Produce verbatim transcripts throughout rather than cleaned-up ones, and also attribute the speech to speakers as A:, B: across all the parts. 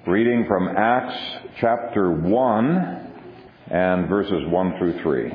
A: Reading from Acts chapter one and verses one through three.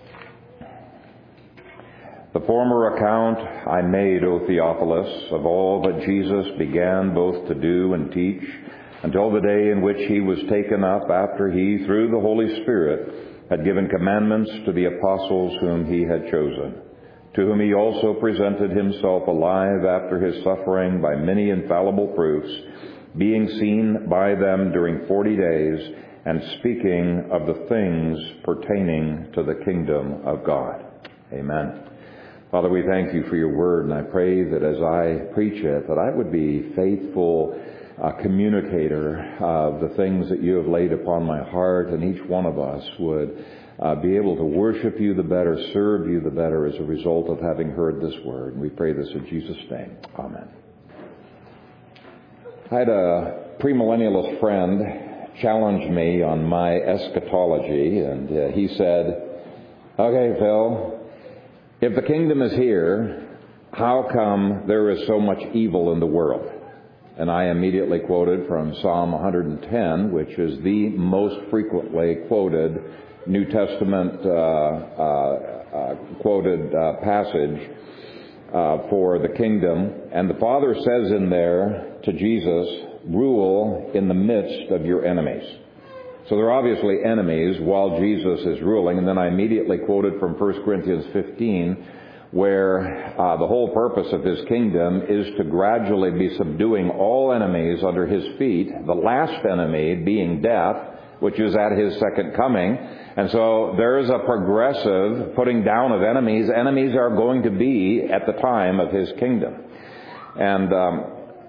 A: The former account I made, O Theophilus, of all that Jesus began both to do and teach, until the day in which he was taken up, after he, through the Holy Spirit, had given commandments to the apostles whom he had chosen, to whom he also presented himself alive after his suffering by many infallible proofs, being seen by them during forty days, and speaking of the things pertaining to the kingdom of God. Amen. Father, we thank you for your word, and I pray that as I preach it, that I would be faithful uh, communicator of the things that you have laid upon my heart, and each one of us would uh, be able to worship you the better, serve you the better as a result of having heard this word. And we pray this in Jesus' name. Amen. I had a premillennialist friend challenge me on my eschatology, and uh, he said, okay, Phil, if the kingdom is here, how come there is so much evil in the world? And I immediately quoted from Psalm one hundred ten, which is the most frequently quoted New Testament uh, uh, uh, quoted uh, passage uh, for the kingdom. And the Father says in there to Jesus, rule in the midst of your enemies. So they're obviously enemies while Jesus is ruling. And then I immediately quoted from First Corinthians fifteen, where uh, the whole purpose of his kingdom is to gradually be subduing all enemies under his feet, the last enemy being death, which is at his second coming. And so there is a progressive putting down of enemies. Enemies are going to be at the time of his kingdom. And um,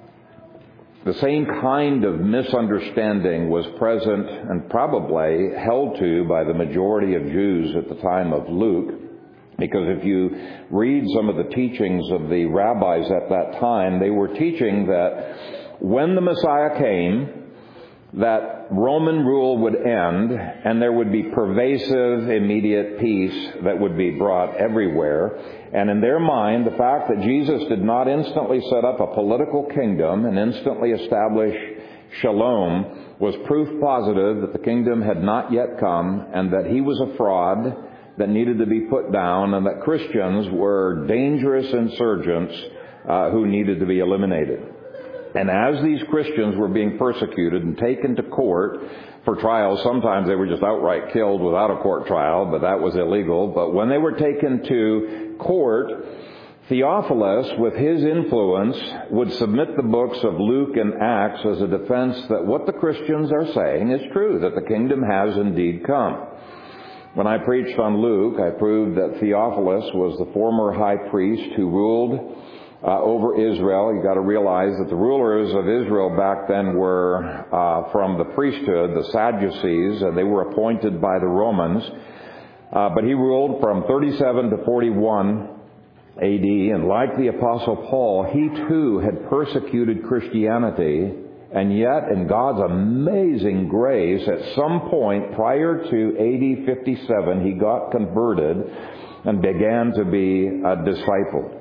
A: the same kind of misunderstanding was present and probably held to by the majority of Jews at the time of Luke. Because if you read some of the teachings of the rabbis at that time, they were teaching that when the Messiah came, that Roman rule would end and there would be pervasive, immediate peace that would be brought everywhere. And in their mind, the fact that Jesus did not instantly set up a political kingdom and instantly establish shalom was proof positive that the kingdom had not yet come, and that he was a fraud that needed to be put down, and that Christians were dangerous insurgents uh, who needed to be eliminated. And as these Christians were being persecuted and taken to court for trials, sometimes they were just outright killed without a court trial, but that was illegal. But when they were taken to court, Theophilus, with his influence, would submit the books of Luke and Acts as a defense that what the Christians are saying is true, that the kingdom has indeed come. When I preached on Luke, I proved that Theophilus was the former high priest who ruled uh, over Israel. You got to realize that the rulers of Israel back then were uh, from the priesthood, the Sadducees, and they were appointed by the Romans. Uh, but he ruled from thirty-seven to forty-one A D, and like the Apostle Paul, he too had persecuted Christianity. And yet, in God's amazing grace, at some point prior to A D fifty-seven, he got converted and began to be a disciple.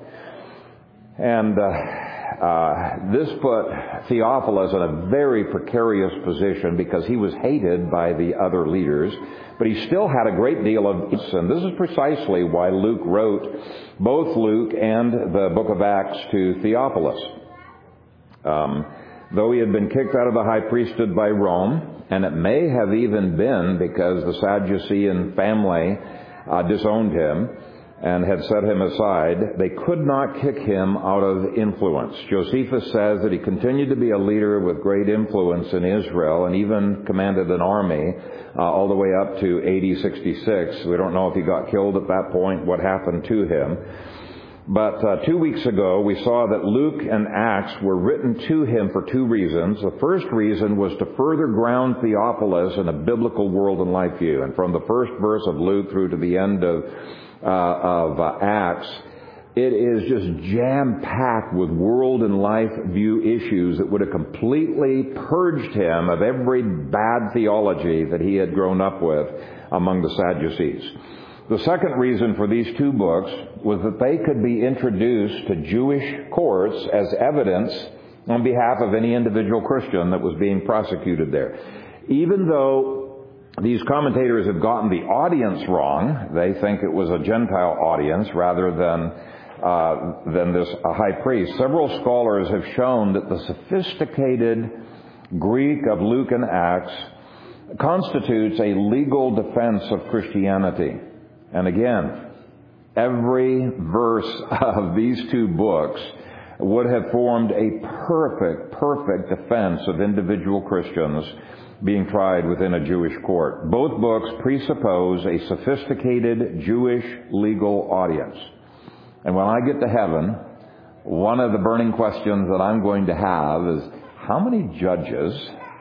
A: And uh, uh, this put Theophilus in a very precarious position because he was hated by the other leaders. But he still had a great deal of... And this is precisely why Luke wrote both Luke and the book of Acts to Theophilus. Um... Though he had been kicked out of the high priesthood by Rome, and it may have even been because the Sadducean family uh, disowned him and had set him aside, they could not kick him out of influence. Josephus says that he continued to be a leader with great influence in Israel and even commanded an army uh, all the way up to A D sixty-six. We don't know if he got killed at that point, what happened to him. But uh, two weeks ago, we saw that Luke and Acts were written to him for two reasons. The first reason was to further ground Theophilus in a biblical world and life view. And from the first verse of Luke through to the end of, uh, of uh, Acts, it is just jam-packed with world and life view issues that would have completely purged him of every bad theology that he had grown up with among the Sadducees. The second reason for these two books was that they could be introduced to Jewish courts as evidence on behalf of any individual Christian that was being prosecuted there. Even though these commentators have gotten the audience wrong, they think it was a Gentile audience rather than uh, than this a high priest. Several scholars have shown that the sophisticated Greek of Luke and Acts constitutes a legal defense of Christianity. And again, every verse of these two books would have formed a perfect, perfect defense of individual Christians being tried within a Jewish court. Both books presuppose a sophisticated Jewish legal audience. And when I get to heaven, one of the burning questions that I'm going to have is, how many judges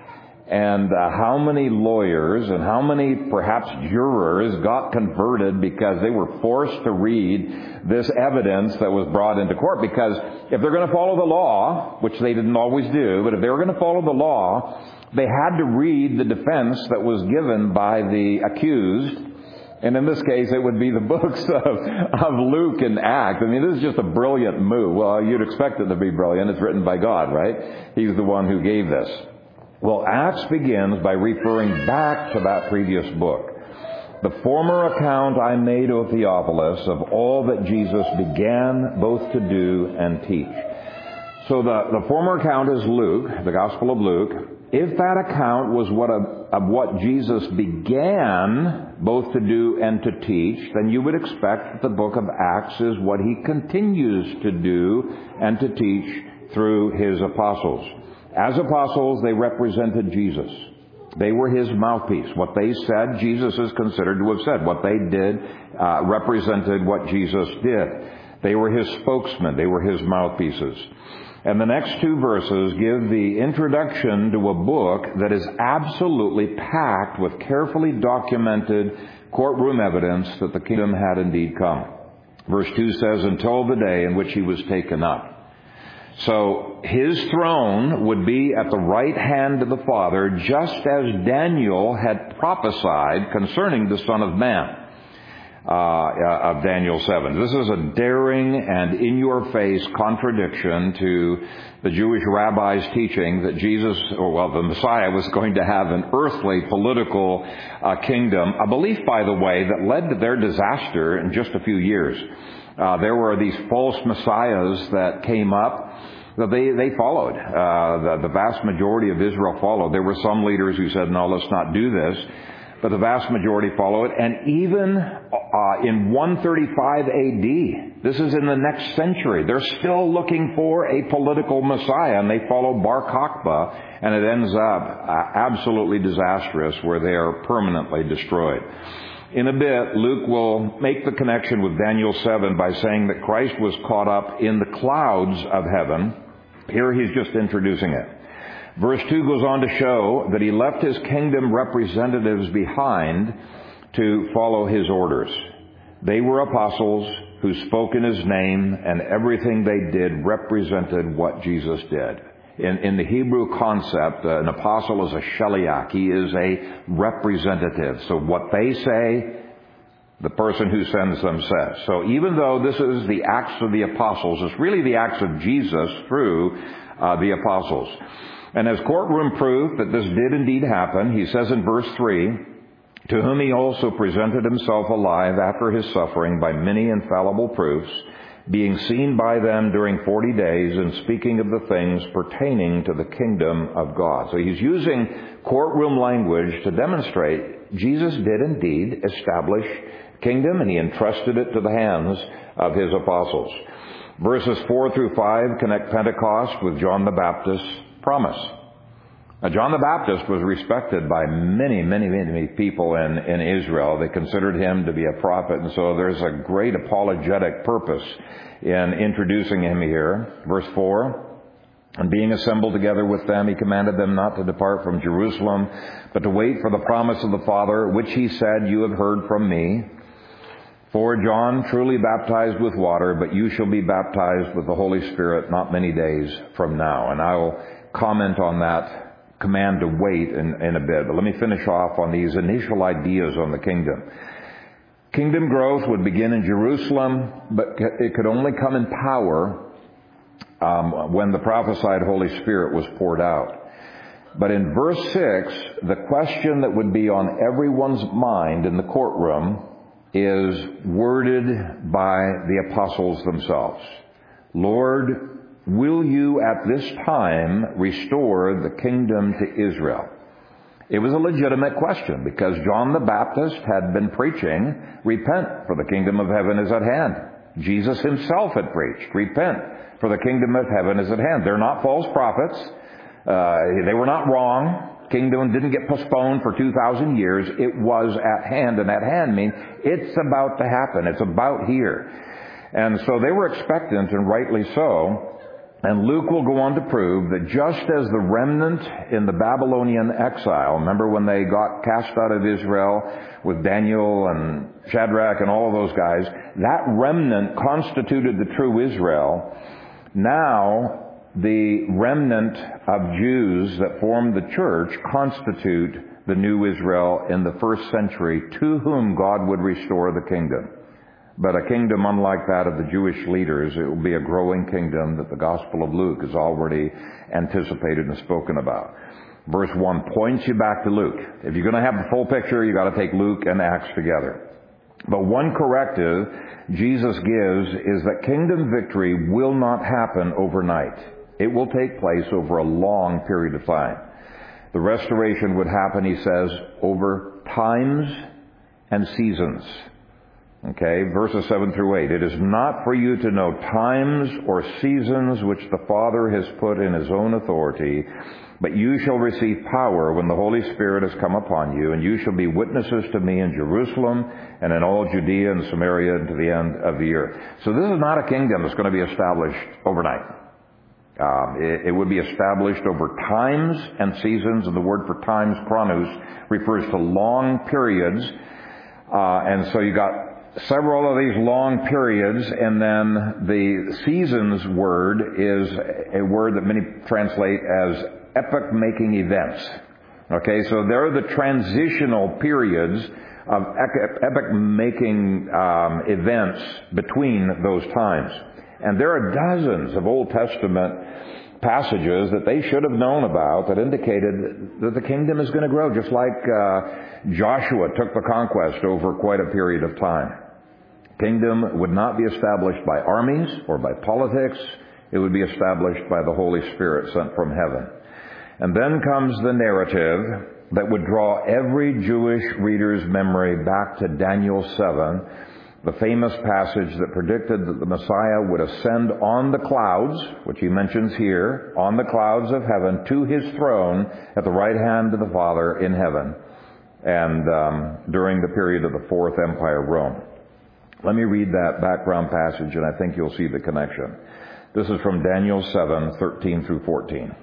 A: and uh, how many lawyers and how many perhaps jurors got converted because they were forced to read this evidence that was brought into court? Because if they're going to follow the law, which they didn't always do, but if they were going to follow the law, they had to read the defense that was given by the accused. And in this case, it would be the books of, of Luke and Acts. I mean, this is just a brilliant move. Well, you'd expect it to be brilliant. It's written by God, right? He's the one who gave this. Well, Acts begins by referring back to that previous book. The former account I made, O Theophilus, of all that Jesus began both to do and teach. So the, the former account is Luke, the Gospel of Luke. If that account was what of, of what Jesus began both to do and to teach, then you would expect that the book of Acts is what he continues to do and to teach through his apostles. As apostles, they represented Jesus. They were his mouthpiece. What they said, Jesus is considered to have said. What they did uh, represented what Jesus did. They were his spokesmen. They were his mouthpieces. And the next two verses give the introduction to a book that is absolutely packed with carefully documented courtroom evidence that the kingdom had indeed come. Verse two says, until the day in which he was taken up. So his throne would be at the right hand of the Father, just as Daniel had prophesied concerning the Son of Man. Uh, of Daniel seven. This is a daring and in-your-face contradiction to the Jewish rabbis' teaching that Jesus, or well, the Messiah was going to have an earthly political uh, kingdom, a belief, by the way, that led to their disaster in just a few years. Uh, there were these false messiahs that came up that they, they followed. Uh, the, the vast majority of Israel followed. There were some leaders who said, no, let's not do this. But the vast majority followed. And even uh, in one thirty-five A D, this is in the next century, they're still looking for a political Messiah. And they follow Bar Kokhba. And it ends up uh, absolutely disastrous, where they are permanently destroyed. In a bit, Luke will make the connection with Daniel seven by saying that Christ was caught up in the clouds of heaven. Here he's just introducing it. Verse two goes on to show that he left his kingdom representatives behind to follow his orders. They were apostles who spoke in his name, and everything they did represented what Jesus did. In, in the Hebrew concept, uh, an apostle is a shaliach. He is a representative. So what they say, the person who sends them says. So even though this is the Acts of the Apostles, it's really the Acts of Jesus through uh, the apostles. And as courtroom proof that this did indeed happen, he says in verse three, to whom he also presented himself alive after his suffering by many infallible proofs, being seen by them during forty days and speaking of the things pertaining to the kingdom of God. So he's using courtroom language to demonstrate Jesus did indeed establish kingdom, and he entrusted it to the hands of his apostles. Verses four through five connect Pentecost with John the Baptist's promise. Now, John the Baptist was respected by many, many, many people in, in Israel. They considered him to be a prophet, and so there's a great apologetic purpose in introducing him here. Verse four, and being assembled together with them, he commanded them not to depart from Jerusalem, but to wait for the promise of the Father, which he said, you have heard from me. For John truly baptized with water, but you shall be baptized with the Holy Spirit not many days from now. And I will comment on that command to wait in, in a bit. But let me finish off on these initial ideas on the kingdom. Kingdom growth would begin in Jerusalem, but it could only come in power um, when the prophesied Holy Spirit was poured out. But in verse six, the question that would be on everyone's mind in the courtroom is worded by the apostles themselves. Lord, will you at this time restore the kingdom to Israel? It was a legitimate question because John the Baptist had been preaching, repent, for the kingdom of heaven is at hand. Jesus himself had preached, repent, for the kingdom of heaven is at hand. They're not false prophets. Uh, they were not wrong. Kingdom didn't get postponed for two thousand years. It was at hand, and at hand means it's about to happen. It's about here. And so they were expectant, and rightly so. And Luke will go on to prove that just as the remnant in the Babylonian exile, remember when they got cast out of Israel with Daniel and Shadrach and all of those guys, that remnant constituted the true Israel. Now, the remnant of Jews that formed the church constitute the new Israel in the first century, to whom God would restore the kingdom. But a kingdom unlike that of the Jewish leaders, it will be a growing kingdom that the Gospel of Luke has already anticipated and spoken about. Verse one points you back to Luke. If you're going to have the full picture, you've got to take Luke and Acts together. But one corrective Jesus gives is that kingdom victory will not happen overnight. It will take place over a long period of time. The restoration would happen, he says, over times and seasons. Okay, verses seven through eight. It is not for you to know times or seasons which the Father has put in his own authority, but you shall receive power when the Holy Spirit has come upon you, and you shall be witnesses to me in Jerusalem and in all Judea and Samaria and to the end of the earth. So this is not a kingdom that's going to be established overnight. Um, it, it would be established over times and seasons, and the word for times, chronos, refers to long periods. Uh, and so you got several of these long periods, and then the seasons word is a word that many translate as epoch-making events. Okay, so there are the transitional periods of epoch-making um, events between those times. And there are dozens of Old Testament passages that they should have known about that indicated that the kingdom is going to grow, just like uh, Joshua took the conquest over quite a period of time. Kingdom would not be established by armies or by politics. It would be established by the Holy Spirit sent from heaven. And then comes the narrative that would draw every Jewish reader's memory back to Daniel seven, the famous passage that predicted that the Messiah would ascend on the clouds, which he mentions here, on the clouds of heaven to his throne at the right hand of the Father in heaven, and um, during the period of the Fourth Empire Rome. Let me read that background passage, and I think you'll see the connection. This is from Daniel seven, thirteen through fourteen.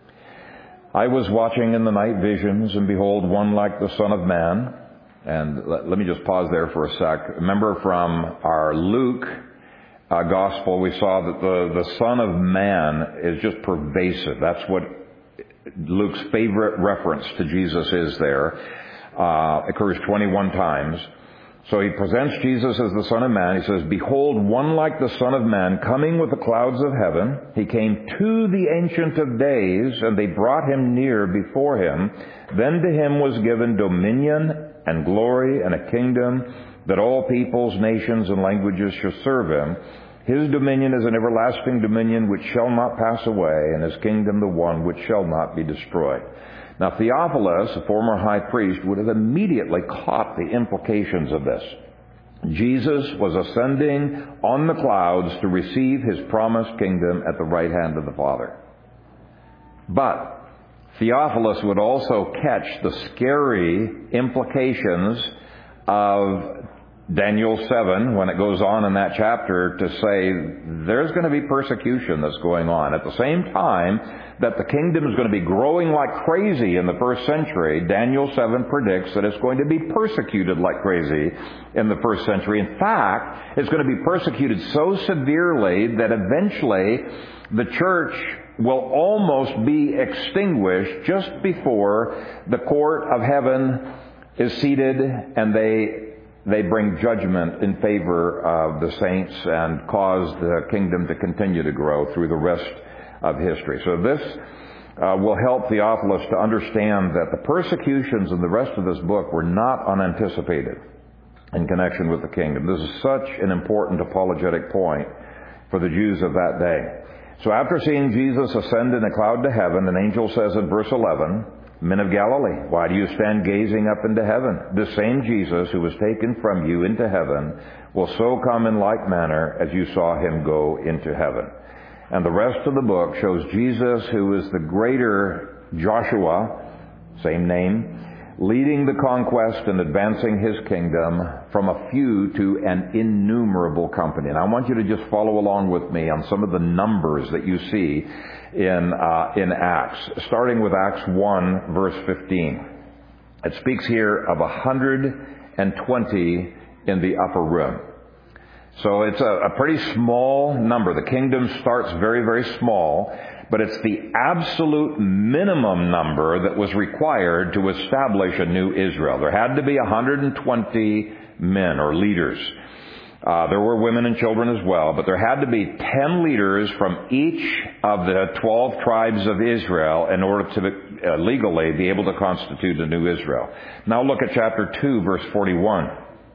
A: I was watching in the night visions, and behold, one like the Son of Man. And let, let me just pause there for a sec. Remember from our Luke uh, Gospel, we saw that the, the Son of Man is just pervasive. That's what Luke's favorite reference to Jesus is there. Uh, occurs twenty-one times. So he presents Jesus as the Son of Man. He says, behold, one like the Son of Man coming with the clouds of heaven. He came to the Ancient of Days, and they brought him near before him. Then to him was given dominion and glory and a kingdom, that all peoples, nations, and languages shall serve him. His dominion is an everlasting dominion which shall not pass away, and his kingdom the one which shall not be destroyed. Now, Theophilus, a former high priest, would have immediately caught the implications of this. Jesus was ascending on the clouds to receive his promised kingdom at the right hand of the Father. But Theophilus would also catch the scary implications of Daniel seven, when it goes on in that chapter to say there's going to be persecution that's going on. At the same time that the kingdom is going to be growing like crazy in the first century, Daniel seven predicts that it's going to be persecuted like crazy in the first century. In fact, it's going to be persecuted so severely that eventually the church will almost be extinguished just before the court of heaven is seated and they they bring judgment in favor of the saints and cause the kingdom to continue to grow through the rest of history. So this uh, will help Theophilus to understand that the persecutions in the rest of this book were not unanticipated in connection with the kingdom. This is such an important apologetic point for the Jews of that day. So after seeing Jesus ascend in a cloud to heaven, an angel says in verse eleven, "Men of Galilee, why do you stand gazing up into heaven? This same Jesus who was taken from you into heaven will so come in like manner as you saw him go into heaven." And the rest of the book shows Jesus, who is the greater Joshua, same name, leading the conquest and advancing his kingdom from a few to an innumerable company. And I want you to just follow along with me on some of the numbers that you see in uh, in Acts, starting with Acts one, verse fifteen. It speaks here of one hundred twenty in the upper room. So it's a, a pretty small number. The kingdom starts very, very small, but it's the absolute minimum number that was required to establish a new Israel. There had to be one hundred twenty men or leaders. Uh, there were women and children as well, but there had to be ten leaders from each of the twelve tribes of Israel in order to uh, legally be able to constitute a new Israel. Now look at chapter two, verse forty-one.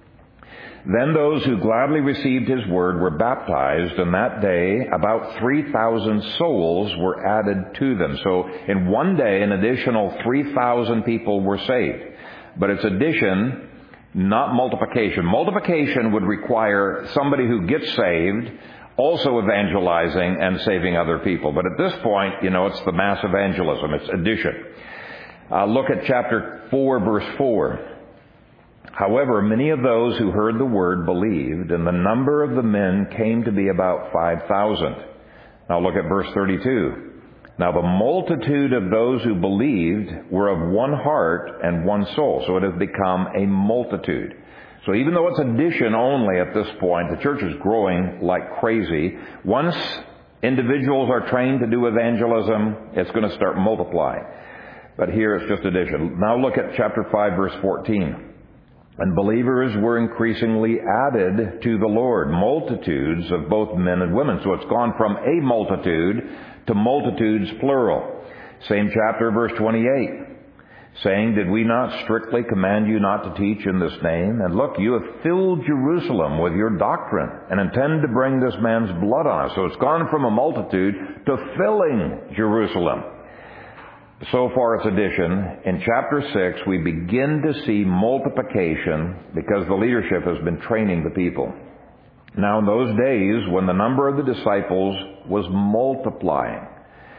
A: Then those who gladly received his word were baptized, and that day about three thousand souls were added to them. So in one day, an additional three thousand people were saved. But it's addition, not multiplication. Multiplication would require somebody who gets saved also evangelizing and saving other people. But at this point, you know, it's the mass evangelism. It's addition. Uh, look at chapter four, verse four. However, many of those who heard the word believed, and the number of the men came to be about five thousand. Now look at verse thirty-two. Now the multitude of those who believed were of one heart and one soul. So it has become a multitude. So even though it's addition only at this point, the church is growing like crazy. Once individuals are trained to do evangelism, it's going to start multiplying. But here it's just addition. Now look at chapter five, verse fourteen. And believers were increasingly added to the Lord, multitudes of both men and women. So it's gone from a multitude to multitudes plural. Same chapter, verse twenty-eight. Saying, did we not strictly command you not to teach in this name? And look, you have filled Jerusalem with your doctrine and intend to bring this man's blood on us. So it's gone from a multitude to filling Jerusalem. So far it's addition. In chapter six, we begin to see multiplication because the leadership has been training the people. Now in those days, when the number of the disciples was multiplying,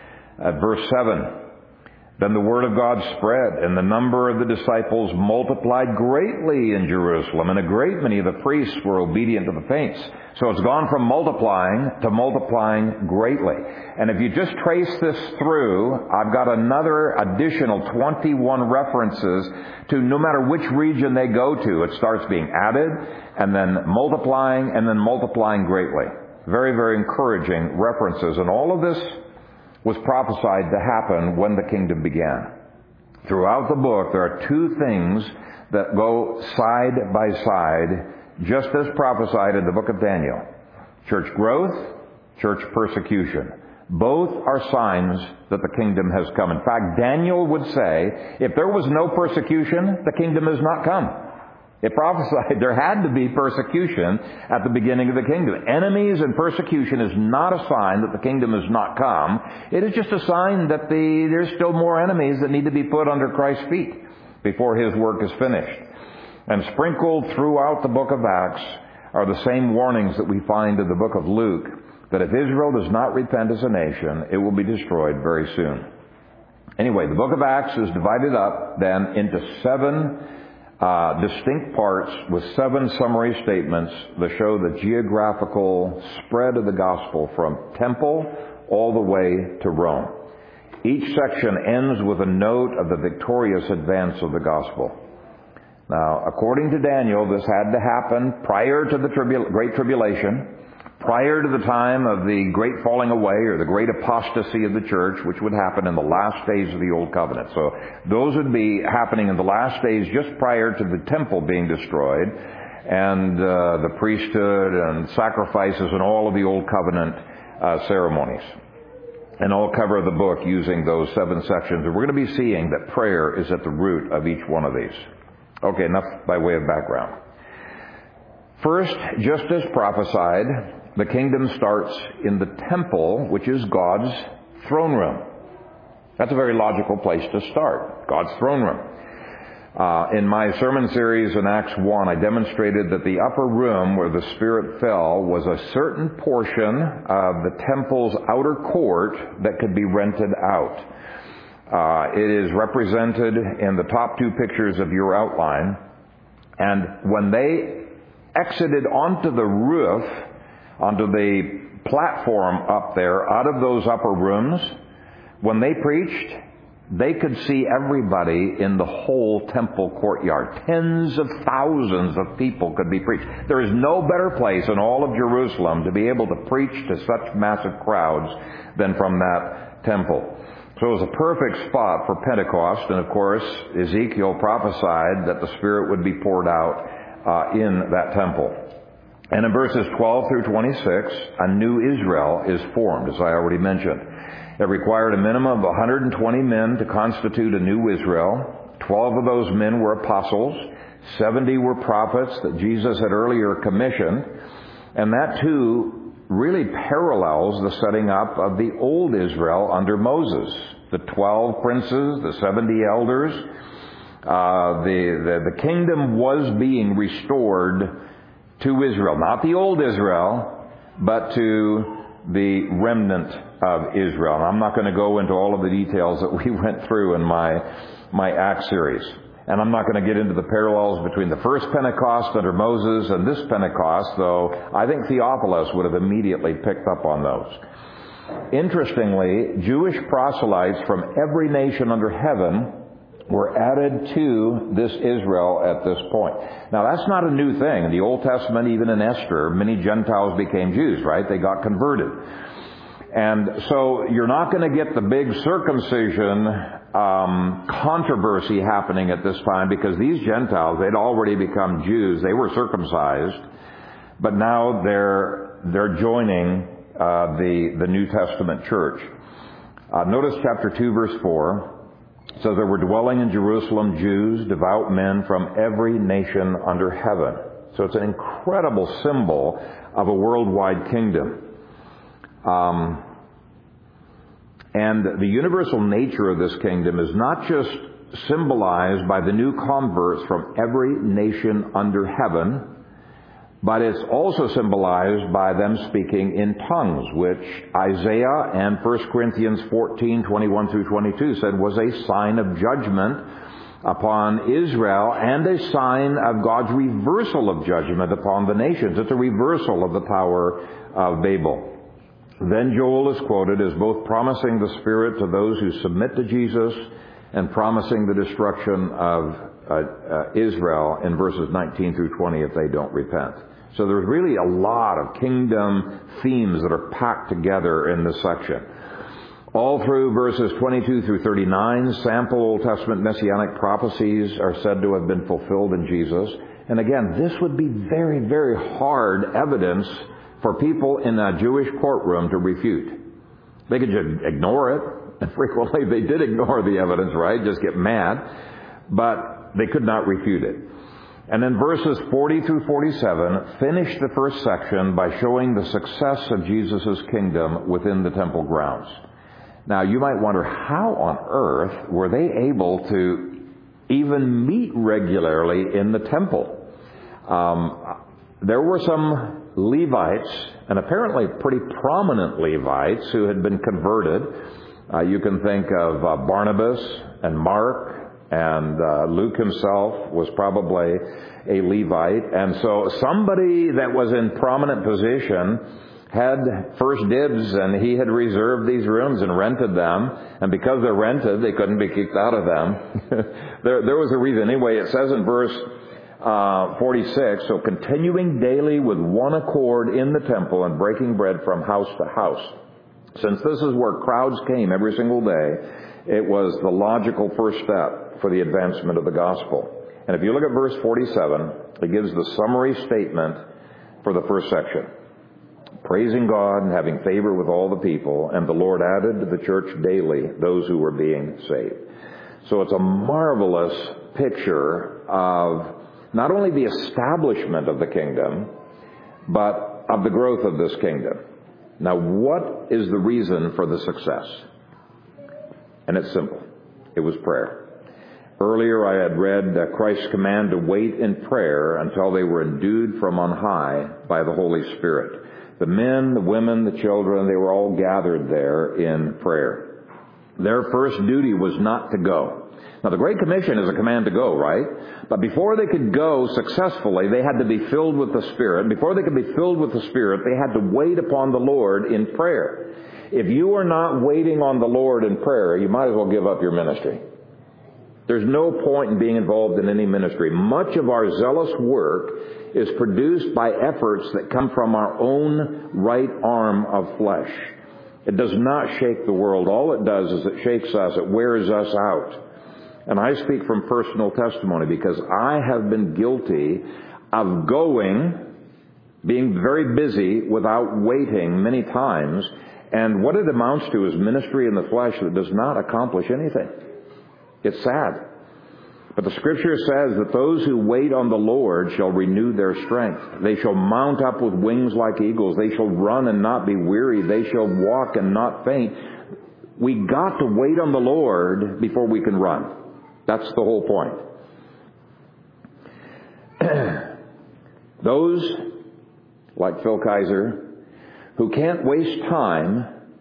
A: at verse seven, then the word of God spread, and the number of the disciples multiplied greatly in Jerusalem, and a great many of the priests were obedient to the faith. So it's gone from multiplying to multiplying greatly. And if you just trace this through, I've got another additional twenty-one references to no matter which region they go to, it starts being added, and then multiplying, and then multiplying greatly. Very, very encouraging references. And all of this was prophesied to happen when the kingdom began. Throughout the book, there are two things that go side by side, just as prophesied in the book of Daniel. Church growth, church persecution. Both are signs that the kingdom has come. In fact, Daniel would say, if there was no persecution, the kingdom has not come. It prophesied there had to be persecution at the beginning of the kingdom. Enemies and persecution is not a sign that the kingdom has not come. It is just a sign that the, there's still more enemies that need to be put under Christ's feet before his work is finished. And sprinkled throughout the book of Acts are the same warnings that we find in the book of Luke, that if Israel does not repent as a nation, it will be destroyed very soon. Anyway, the book of Acts is divided up then into seven Uh, distinct parts with seven summary statements that show the geographical spread of the gospel from temple all the way to Rome. Each section ends with a note of the victorious advance of the gospel. Now, according to Daniel, this had to happen prior to the tribula- Great Tribulation, prior to the time of the great falling away or the great apostasy of the church, which would happen in the last days of the Old Covenant. So those would be happening in the last days just prior to the temple being destroyed. and uh, the priesthood and sacrifices and all of the Old Covenant uh, ceremonies. And I'll cover the book using those seven sections. And we're going to be seeing that prayer is at the root of each one of these. Okay, enough by way of background. First, just as prophesied, the kingdom starts in the temple, which is God's throne room. That's a very logical place to start, God's throne room. Uh, in my sermon series in Acts one, I demonstrated that the upper room where the Spirit fell was a certain portion of the temple's outer court that could be rented out. Uh, it is represented in the top two pictures of your outline. And when they exited onto the roof, onto the platform up there, out of those upper rooms, when they preached, they could see everybody in the whole temple courtyard. Tens of thousands of people could be preached. There is no better place in all of Jerusalem to be able to preach to such massive crowds than from that temple. So it was a perfect spot for Pentecost, and of course, Ezekiel prophesied that the Spirit would be poured out uh, in that temple. And in verses twelve through twenty-six, a new Israel is formed, as I already mentioned. It required a minimum of one hundred twenty men to constitute a new Israel. Twelve of those men were apostles. Seventy were prophets that Jesus had earlier commissioned. And that too really parallels the setting up of the old Israel under Moses. The twelve princes, the seventy elders. Uh, the, the, the kingdom was being restored to Israel. Not the old Israel, but to the remnant of Israel. And I'm not going to go into all of the details that we went through in my my Acts series. And I'm not going to get into the parallels between the first Pentecost under Moses and this Pentecost, though I think Theophilus would have immediately picked up on those. Interestingly, Jewish proselytes from every nation under heaven were added to this Israel at this point. Now, that's not a new thing. In the Old Testament, even in Esther, many Gentiles became Jews, right? They got converted. And so you're not going to get the big circumcision um, controversy happening at this time, because these Gentiles, they'd already become Jews. They were circumcised, but now they're they're joining uh, the the New Testament church. Uh, notice chapter two, verse four. It says, there were dwelling in Jerusalem Jews, devout men from every nation under heaven. So it's an incredible symbol of a worldwide kingdom. Um, and the universal nature of this kingdom is not just symbolized by the new converts from every nation under heaven, but it's also symbolized by them speaking in tongues, which Isaiah and First Corinthians fourteen, twenty-one through twenty-two said was a sign of judgment upon Israel and a sign of God's reversal of judgment upon the nations. It's a reversal of the Tower of Babel. Then Joel is quoted as both promising the Spirit to those who submit to Jesus and promising the destruction of uh, uh, Israel in verses nineteen through twenty if they don't repent. So there's really a lot of kingdom themes that are packed together in this section. All through verses twenty-two through thirty-nine, sample Old Testament messianic prophecies are said to have been fulfilled in Jesus. And again, this would be very, very hard evidence for people in a Jewish courtroom to refute. They could just ignore it. And frequently they did ignore the evidence, right? Just get mad. But they could not refute it. And then verses forty through forty-seven finish the first section by showing the success of Jesus' kingdom within the temple grounds. Now, you might wonder, how on earth were they able to even meet regularly in the temple? Um, there were some Levites, and apparently pretty prominent Levites, who had been converted. Uh, you can think of uh, Barnabas and Mark, and uh, Luke himself was probably a Levite. And so somebody that was in prominent position had first dibs, and he had reserved these rooms and rented them. And because they're rented, they couldn't be kicked out of them. there, there was a reason. Anyway, it says in verse uh, forty-six, so continuing daily with one accord in the temple and breaking bread from house to house. Since this is where crowds came every single day, it was the logical first step for the advancement of the gospel. And if you look at verse forty-seven, it gives the summary statement for the first section. Praising God and having favor with all the people, and the Lord added to the church daily those who were being saved. So it's a marvelous picture of not only the establishment of the kingdom, but of the growth of this kingdom. Now, what is the reason for the success? And it's simple. It was prayer. Earlier I had read uh, Christ's command to wait in prayer until they were endued from on high by the Holy Spirit. The men, the women, the children, they were all gathered there in prayer. Their first duty was not to go. Now, the Great Commission is a command to go, right? But before they could go successfully, they had to be filled with the Spirit. Before they could be filled with the Spirit, they had to wait upon the Lord in prayer. If you are not waiting on the Lord in prayer, you might as well give up your ministry. There's no point in being involved in any ministry. Much of our zealous work is produced by efforts that come from our own right arm of flesh. It does not shake the world. All it does is it shakes us. It wears us out. And I speak from personal testimony because I have been guilty of going, being very busy without waiting many times. And what it amounts to is ministry in the flesh that does not accomplish anything. It's sad. But the Scripture says that those who wait on the Lord shall renew their strength. They shall mount up with wings like eagles. They shall run and not be weary. They shall walk and not faint. We got to wait on the Lord before we can run. That's the whole point. Those, like Phil Kaiser, who can't waste time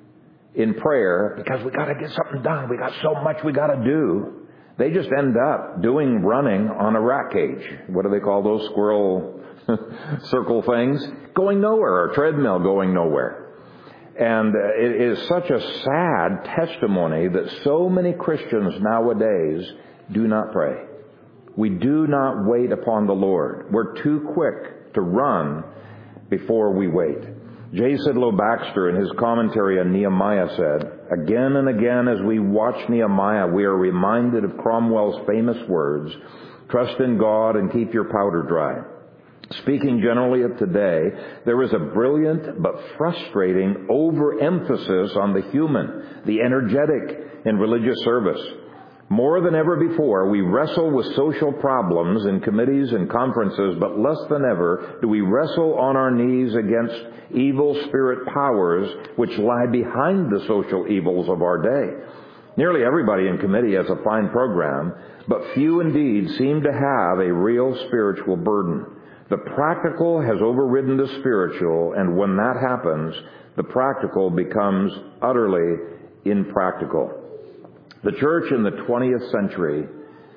A: in prayer because we got to get something done. We got so much we got to do. They just end up doing running on a rat cage. What do they call those squirrel circle things? Going nowhere, or treadmill going nowhere. And it is such a sad testimony that so many Christians nowadays do not pray. We do not wait upon the Lord. We're too quick to run before we wait. J. Sidlow Baxter, in his commentary on Nehemiah, said, "Again and again as we watch Nehemiah, we are reminded of Cromwell's famous words, 'Trust in God and keep your powder dry.' Speaking generally of today, there is a brilliant but frustrating overemphasis on the human, the energetic in religious service. More than ever before, we wrestle with social problems in committees and conferences, but less than ever do we wrestle on our knees against evil spirit powers which lie behind the social evils of our day. Nearly everybody in committee has a fine program, but few indeed seem to have a real spiritual burden. The practical has overridden the spiritual, and when that happens, the practical becomes utterly impractical." The church in the twentieth century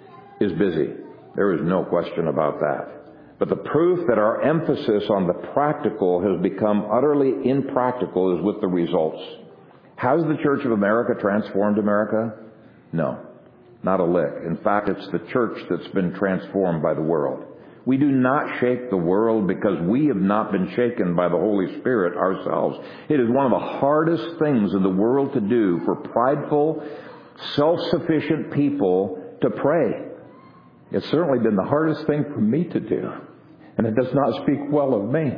A: is busy. There is no question about that. But the proof that our emphasis on the practical has become utterly impractical is with the results. Has the Church of America transformed America? No, not a lick. In fact, it's the church that's been transformed by the world. We do not shake the world because we have not been shaken by the Holy Spirit ourselves. It is one of the hardest things in the world to do for prideful, self-sufficient people to pray. It's certainly been the hardest thing for me to do, and it does not speak well of me.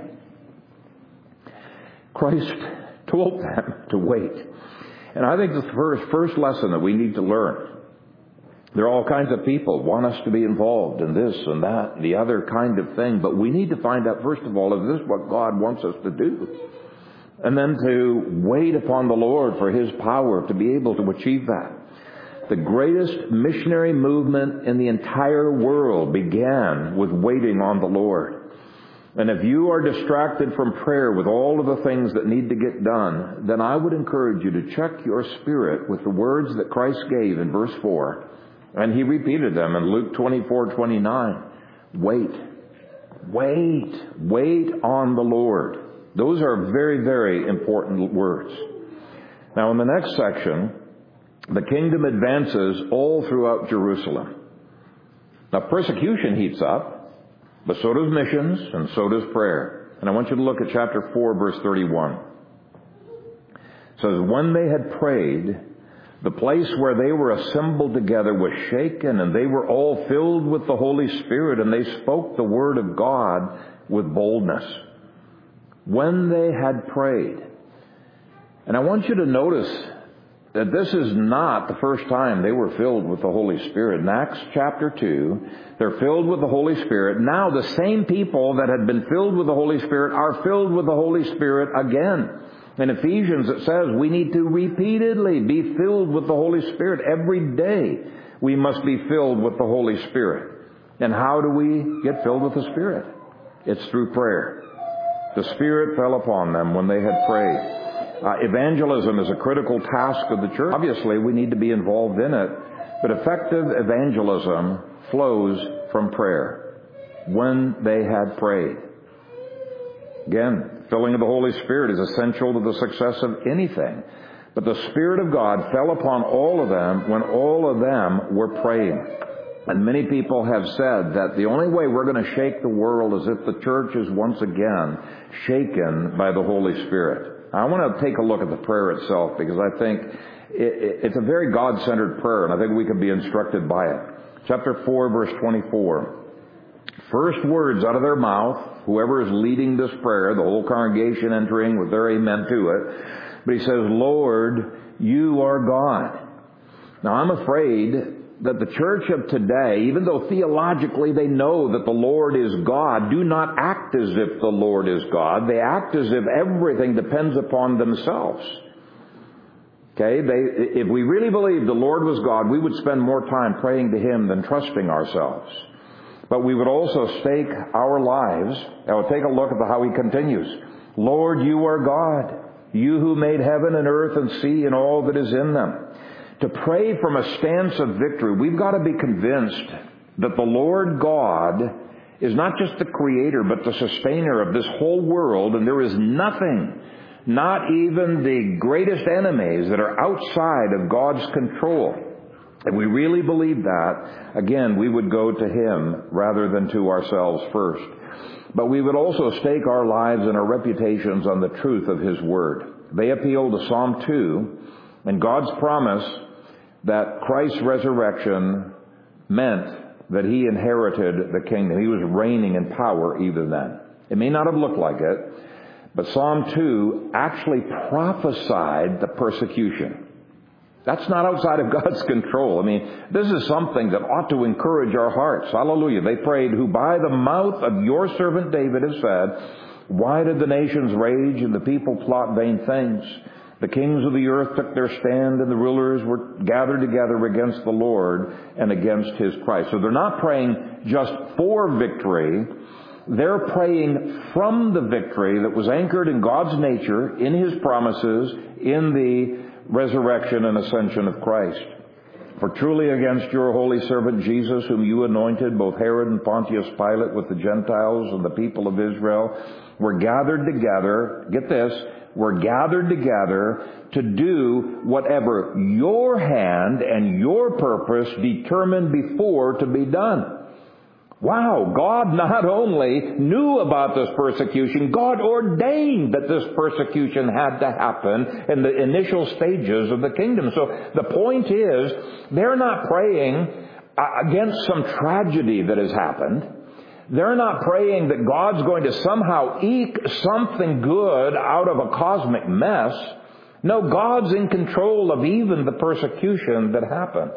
A: Christ told them to wait. And I think the first, first lesson that we need to learn, there are all kinds of people who want us to be involved in this and that and the other kind of thing, but we need to find out, first of all, is this what God wants us to do? And then to wait upon the Lord for His power to be able to achieve that. The greatest missionary movement in the entire world began with waiting on the Lord. And if you are distracted from prayer with all of the things that need to get done, then I would encourage you to check your spirit with the words that Christ gave in verse four. And He repeated them in Luke twenty-four twenty-nine. Wait. Wait. Wait on the Lord. Those are very, very important words. Now in the next section, the kingdom advances all throughout Jerusalem. Now persecution heats up, but so does missions and so does prayer. And I want you to look at chapter four, verse thirty-one. It says, "When they had prayed, The place where they were assembled together was shaken, and they were all filled with the Holy Spirit, and they spoke the word of God with boldness. When they had prayed. And I want you to notice that this is not the first time they were filled with the Holy Spirit. In Acts chapter two, they're filled with the Holy Spirit. Now the same people that had been filled with the Holy Spirit are filled with the Holy Spirit again. In Ephesians it says we need to repeatedly be filled with the Holy Spirit. Every day we must be filled with the Holy Spirit. And how do we get filled with the Spirit? It's through prayer. The Spirit fell upon them when they had prayed. Uh, evangelism is a critical task of the church. Obviously, we need to be involved in it. But effective evangelism flows from prayer. When they had prayed. Again, filling of the Holy Spirit is essential to the success of anything. But the Spirit of God fell upon all of them when all of them were praying. And many people have said that the only way we're going to shake the world is if the church is once again shaken by the Holy Spirit. I want to take a look at the prayer itself because I think it's a very God-centered prayer, and I think we can be instructed by it. Chapter four, verse twenty-four. First words out of their mouth, whoever is leading this prayer, the whole congregation entering with their amen to it. But he says, Lord, you are God. Now I'm afraid that the church of today, even though theologically they know that the Lord is God, do not act as if the Lord is God. They act as if everything depends upon themselves. Okay, they, if we really believed the Lord was God, we would spend more time praying to Him than trusting ourselves. But we would also stake our lives. Now take a look at how He continues. Lord, you are God, you who made heaven and earth and sea and all that is in them. To pray from a stance of victory, we've got to be convinced that the Lord God is not just the creator, but the sustainer of this whole world, and there is nothing, not even the greatest enemies, that are outside of God's control. If we really believe that, again, we would go to Him rather than to ourselves first. But we would also stake our lives and our reputations on the truth of His Word. They appeal to Psalm two and God's promise that Christ's resurrection meant that He inherited the kingdom. He was reigning in power even then. It may not have looked like it, but Psalm two actually prophesied the persecution. That's not outside of God's control. I mean, this is something that ought to encourage our hearts. Hallelujah. They prayed, who by the mouth of your servant David has said, why did the nations rage and the people plot vain things? The kings of the earth took their stand, and the rulers were gathered together against the Lord and against His Christ. So they're not praying just for victory. They're praying from the victory that was anchored in God's nature, in His promises, in the resurrection and ascension of Christ. For truly against your holy servant Jesus, whom you anointed, both Herod and Pontius Pilate with the Gentiles and the people of Israel, were gathered together, get this, were gathered together to do whatever your hand and your purpose determined before to be done. Wow, God not only knew about this persecution, God ordained that this persecution had to happen in the initial stages of the kingdom. So the point is, they're not praying against some tragedy that has happened. They're not praying that God's going to somehow eke something good out of a cosmic mess. No, God's in control of even the persecution that happened.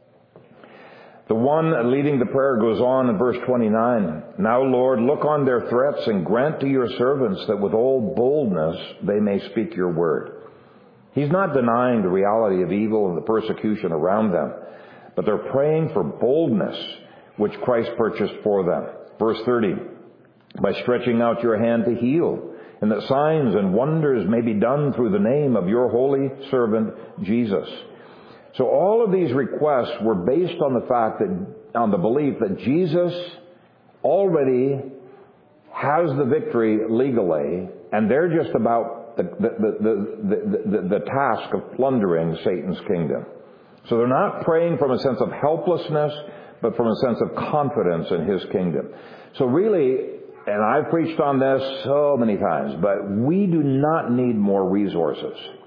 A: The one leading the prayer goes on in verse twenty-nine. Now, Lord, look on their threats and grant to your servants that with all boldness they may speak your word. He's not denying the reality of evil and the persecution around them, but they're praying for boldness, which Christ purchased for them. Verse thirty, by stretching out your hand to heal, and that signs and wonders may be done through the name of your holy servant Jesus. So all of these requests were based on the fact that, on the belief that Jesus already has the victory legally, and they're just about the, the, the, the, the, the task of plundering Satan's kingdom. So they're not praying from a sense of helplessness, but from a sense of confidence in His kingdom. So really, and I've preached on this so many times, but we do not need more resources.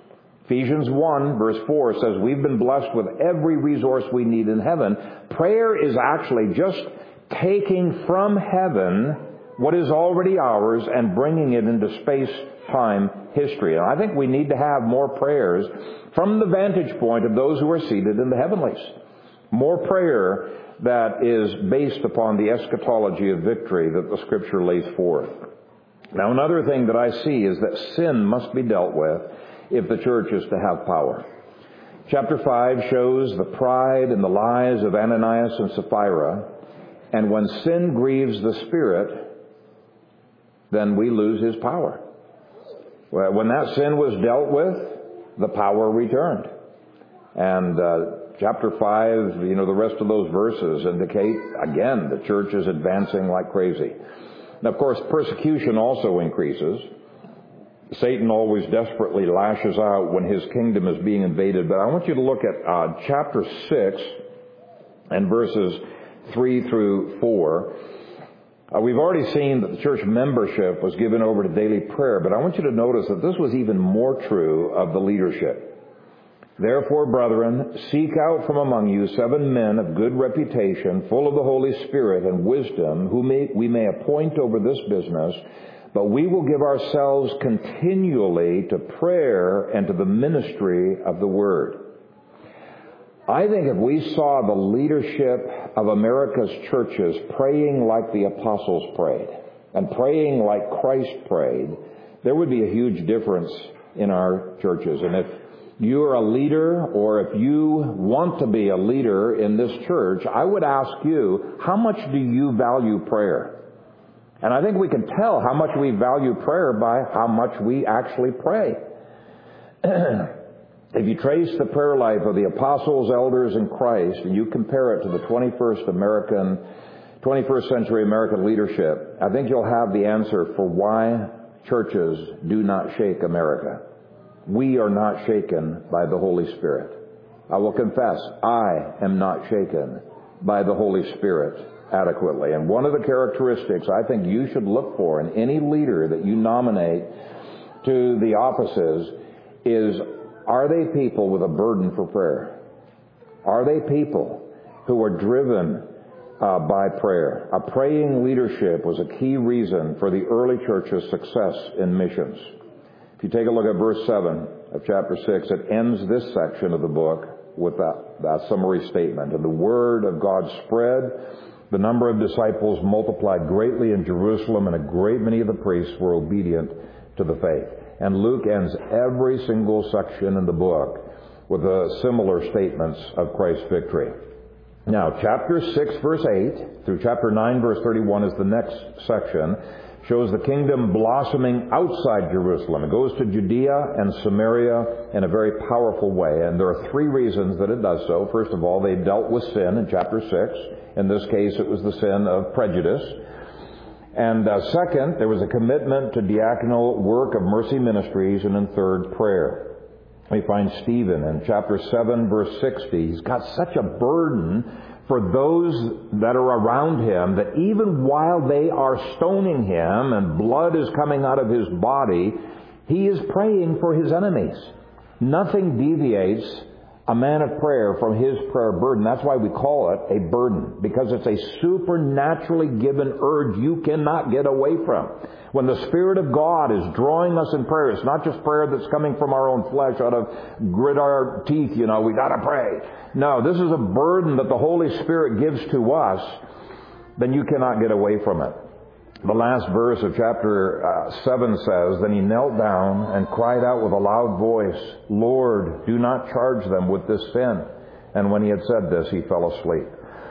A: Ephesians one, verse four says, we've been blessed with every resource we need in heaven. Prayer is actually just taking from heaven what is already ours and bringing it into space-time history. And I think we need to have more prayers from the vantage point of those who are seated in the heavenlies. More prayer that is based upon the eschatology of victory that the Scripture lays forth. Now, another thing that I see is that sin must be dealt with if the church is to have power. Chapter five shows the pride and the lies of Ananias and Sapphira. And when sin grieves the Spirit, then we lose His power. When that sin was dealt with, the power returned. And uh, chapter five, you know, the rest of those verses indicate, again, the church is advancing like crazy. And of course, persecution also increases. Satan always desperately lashes out when his kingdom is being invaded. But I want you to look at uh, chapter six and verses three through four. Uh, we've already seen that the church membership was given over to daily prayer, but I want you to notice that this was even more true of the leadership. Therefore, brethren, seek out from among you seven men of good reputation, full of the Holy Spirit and wisdom, who may, we may appoint over this business, but we will give ourselves continually to prayer and to the ministry of the Word. I think if we saw the leadership of America's churches praying like the apostles prayed and praying like Christ prayed, there would be a huge difference in our churches. And if you are a leader, or if you want to be a leader in this church, I would ask you, how much do you value prayer? And I think we can tell how much we value prayer by how much we actually pray. If you trace the prayer life of the apostles, elders, and Christ, and you compare it to the twenty-first American, twenty-first century American leadership, I think you'll have the answer for why churches do not shake America. We are not shaken by the Holy Spirit. I will confess, I am not shaken by the Holy Spirit adequately. And one of the characteristics I think you should look for in any leader that you nominate to the offices is, are they people with a burden for prayer? Are they people who are driven uh, by prayer? A praying leadership was a key reason for the early church's success in missions. If you take a look at verse seven of chapter six, it ends this section of the book with that, that summary statement. And the word of God spread. The number of disciples multiplied greatly in Jerusalem, and a great many of the priests were obedient to the faith. And Luke ends every single section in the book with the similar statements of Christ's victory. Now, chapter six, verse eight, through chapter nine, verse thirty-one is the next section, shows the kingdom blossoming outside Jerusalem. It goes to Judea and Samaria in a very powerful way, and there are three reasons that it does so. First of all, they dealt with sin in chapter six. In this case, it was the sin of prejudice. And uh, second, there was a commitment to diaconal work of mercy ministries, and in third, prayer. We find Stephen in chapter seven, verse sixty. He's got such a burden for those that are around him that even while they are stoning him and blood is coming out of his body, he is praying for his enemies. Nothing deviates a man of prayer from his prayer burden. That's why we call it a burden, because it's a supernaturally given urge you cannot get away from. When the Spirit of God is drawing us in prayer, it's not just prayer that's coming from our own flesh out of grit our teeth, you know, we gotta pray. No, this is a burden that the Holy Spirit gives to us, then you cannot get away from it. The last verse of chapter uh, seven says, Then he knelt down and cried out with a loud voice, Lord, do not charge them with this sin. And when he had said this, he fell asleep.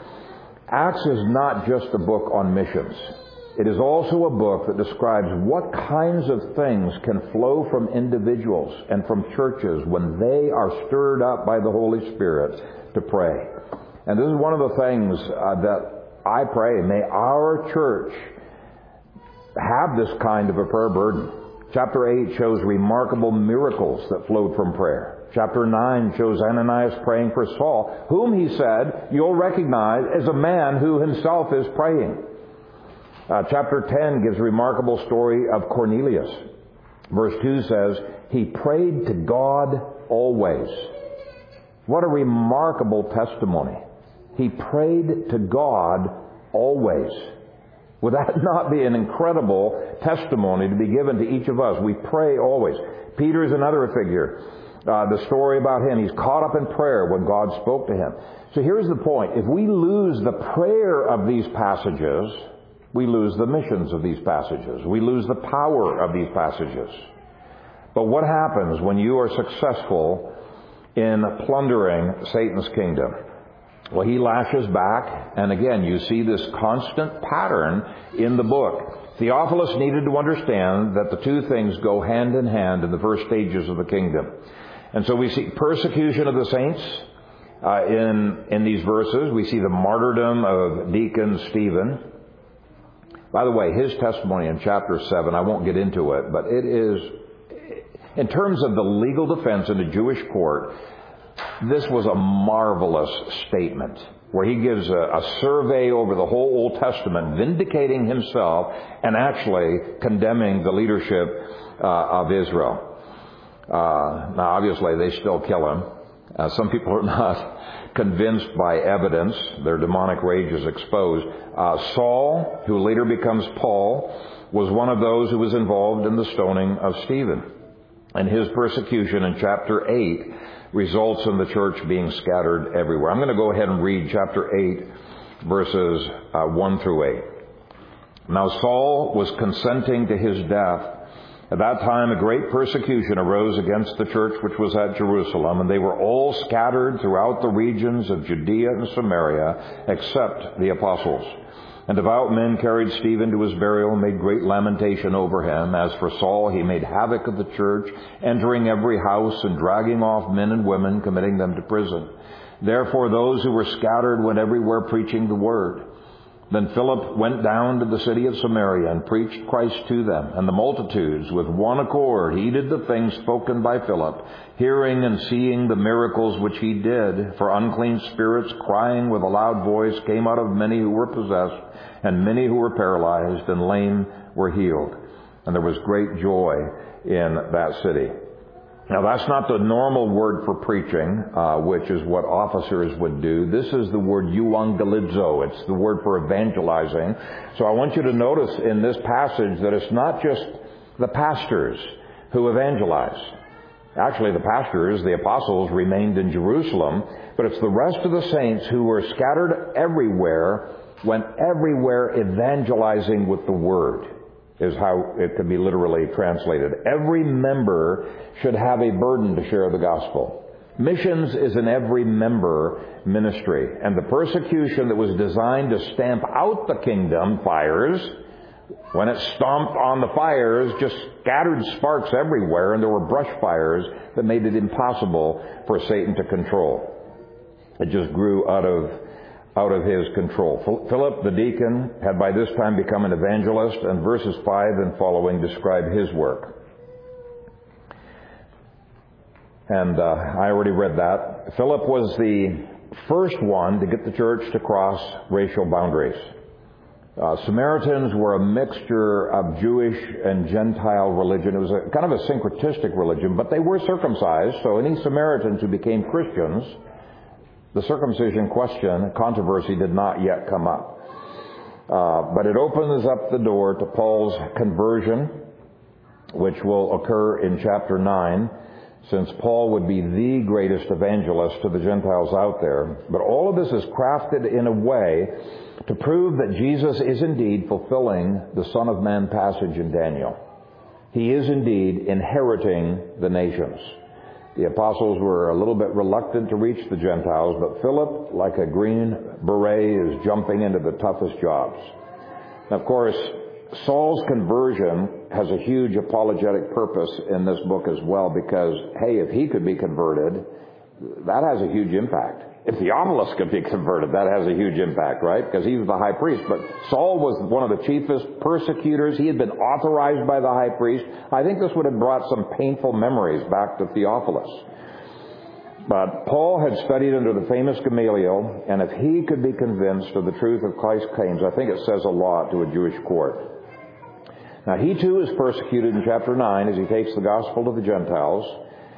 A: Acts is not just a book on missions. It is also a book that describes what kinds of things can flow from individuals and from churches when they are stirred up by the Holy Spirit to pray. And this is one of the things uh, that I pray. May our church have this kind of a prayer burden. Chapter eight shows remarkable miracles that flowed from prayer. Chapter nine shows Ananias praying for Saul, whom he said you'll recognize as a man who himself is praying. Uh, chapter ten gives a remarkable story of Cornelius. Verse two says, he prayed to God always. What a remarkable testimony. He prayed to God always. Would that not be an incredible testimony to be given to each of us? We pray always. Peter is another figure. Uh, the story about him, he's caught up in prayer when God spoke to him. So here's the point. If we lose the prayer of these passages, we lose the missions of these passages. We lose the power of these passages. But what happens when you are successful in plundering Satan's kingdom? Well, he lashes back, and again, you see this constant pattern in the book. Theophilus needed to understand that the two things go hand in hand in the first stages of the kingdom. And so we see persecution of the saints uh, in, in these verses. We see the martyrdom of Deacon Stephen. By the way, his testimony in chapter seven, I won't get into it, but it is, in terms of the legal defense in the Jewish court, this was a marvelous statement where he gives a, a survey over the whole Old Testament, vindicating himself and actually condemning the leadership uh, of Israel. Uh, now, obviously, they still kill him. Uh, some people are not convinced by evidence. Their demonic rage is exposed. Uh, Saul, who later becomes Paul, was one of those who was involved in the stoning of Stephen. And his persecution in chapter eight results in the church being scattered everywhere. I'm going to go ahead and read chapter eight, verses uh, one through eight. Now Saul was consenting to his death. At that time a great persecution arose against the church which was at Jerusalem, and they were all scattered throughout the regions of Judea and Samaria, except the apostles. And devout men carried Stephen to his burial and made great lamentation over him. As for Saul, he made havoc of the church, entering every house and dragging off men and women, committing them to prison. Therefore those who were scattered went everywhere preaching the word. Then Philip went down to the city of Samaria and preached Christ to them. And the multitudes with one accord heeded the things spoken by Philip, hearing and seeing the miracles which he did. For unclean spirits, crying with a loud voice, came out of many who were possessed, and many who were paralyzed and lame were healed. And there was great joy in that city. Now, that's not the normal word for preaching, uh, which is what officers would do. This is the word euangelizo. It's the word for evangelizing. So I want you to notice in this passage that it's not just the pastors who evangelize. Actually, the pastors, the apostles, remained in Jerusalem, but it's the rest of the saints who were scattered everywhere, went everywhere evangelizing with the word, is how it could be literally translated. Every member should have a burden to share the gospel. Missions is an every member ministry. And the persecution that was designed to stamp out the kingdom fires, when it stomped on the fires, just scattered sparks everywhere, and there were brush fires that made it impossible for Satan to control. It just grew out of out of his control. Philip, the deacon, had by this time become an evangelist, and verses five and following describe his work. And uh, I already read that. Philip was the first one to get the church to cross racial boundaries. Uh, Samaritans were a mixture of Jewish and Gentile religion. It was a kind of a syncretistic religion, but they were circumcised, so any Samaritans who became Christians, the circumcision question, controversy did not yet come up. Uh, but it opens up the door to Paul's conversion, which will occur in chapter nine, since Paul would be the greatest evangelist to the Gentiles out there. But all of this is crafted in a way to prove that Jesus is indeed fulfilling the Son of Man passage in Daniel. He is indeed inheriting the nations. The apostles were a little bit reluctant to reach the Gentiles, but Philip, like a green beret, is jumping into the toughest jobs. And of course, Saul's conversion has a huge apologetic purpose in this book as well, because, hey, if he could be converted, that has a huge impact. If Theophilus could be converted, that has a huge impact, right? Because he was the high priest. But Saul was one of the chiefest persecutors. He had been authorized by the high priest. I think this would have brought some painful memories back to Theophilus. But Paul had studied under the famous Gamaliel, and if he could be convinced of the truth of Christ's claims, I think it says a lot to a Jewish court. Now, he too is persecuted in chapter nine as he takes the gospel to the Gentiles.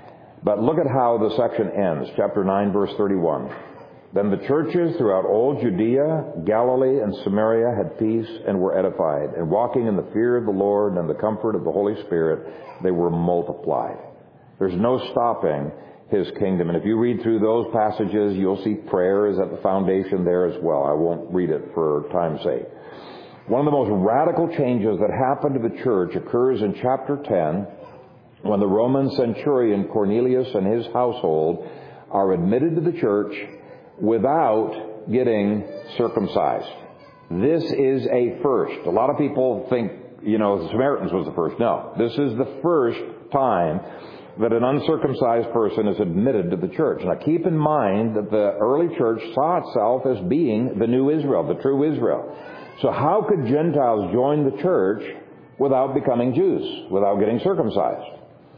A: But look at how the section ends, chapter nine, verse thirty-one. Then the churches throughout all Judea, Galilee, and Samaria had peace and were edified. And walking in the fear of the Lord and the comfort of the Holy Spirit, they were multiplied. There's no stopping His kingdom. And if you read through those passages, you'll see prayer is at the foundation there as well. I won't read it for time's sake. One of the most radical changes that happened to the church occurs in chapter ten, when the Roman centurion Cornelius and his household are admitted to the church without getting circumcised. This is a first. A lot of people think, you know, the Samaritans was the first. No, this is the first time that an uncircumcised person is admitted to the church. Now keep in mind that the early church saw itself as being the new Israel, the true Israel. So how could Gentiles join the church without becoming Jews, without getting circumcised?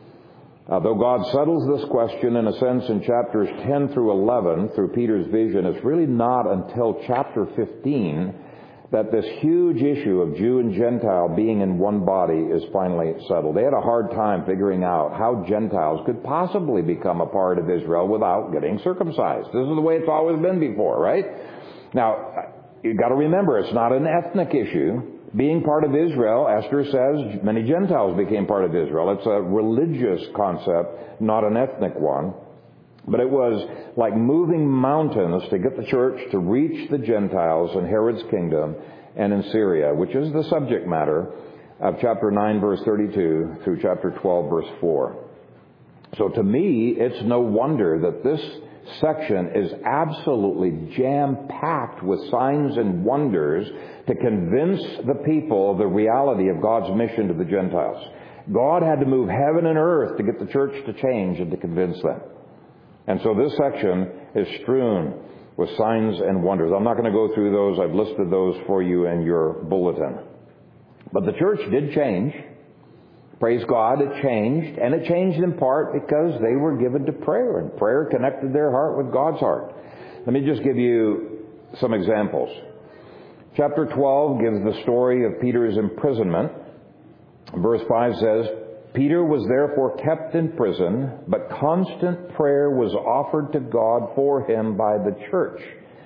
A: Uh, though God settles this question in a sense in chapters ten through eleven through Peter's vision, it's really not until chapter fifteen that this huge issue of Jew and Gentile being in one body is finally settled. They had a hard time figuring out how Gentiles could possibly become a part of Israel without getting circumcised. This is the way it's always been before, right? Now, you've got to remember, it's not an ethnic issue. Being part of Israel, Esther says, many Gentiles became part of Israel. It's a religious concept, not an ethnic one. But it was like moving mountains to get the church to reach the Gentiles in Herod's kingdom and in Syria, which is the subject matter of chapter nine, verse thirty-two through chapter twelve, verse four. So to me, it's no wonder that this section is absolutely jam-packed with signs and wonders to convince the people of the reality of God's mission to the Gentiles. God had to move heaven and earth to get the church to change and to convince them. And so this section is strewn with signs and wonders. I'm not going to go through those. I've listed those for you in your bulletin. But the church did change. Praise God, it changed. And it changed in part because they were given to prayer. And prayer connected their heart with God's heart. Let me just give you some examples. Chapter twelve gives the story of Peter's imprisonment. Verse five says, Peter was therefore kept in prison, but constant prayer was offered to God for him by the church.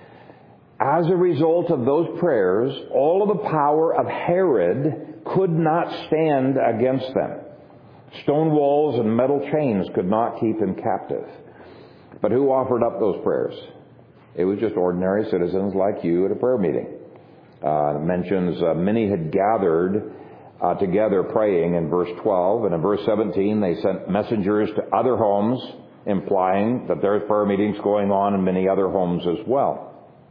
A: As a result of those prayers, all of the power of Herod could not stand against them. Stone walls and metal chains could not keep him captive. But who offered up those prayers? It was just ordinary citizens like you at a prayer meeting. Uh, it mentions uh, many had gathered uh, together praying in verse twelve. And in verse seventeen, they sent messengers to other homes, implying that there's prayer meetings going on in many other homes as well.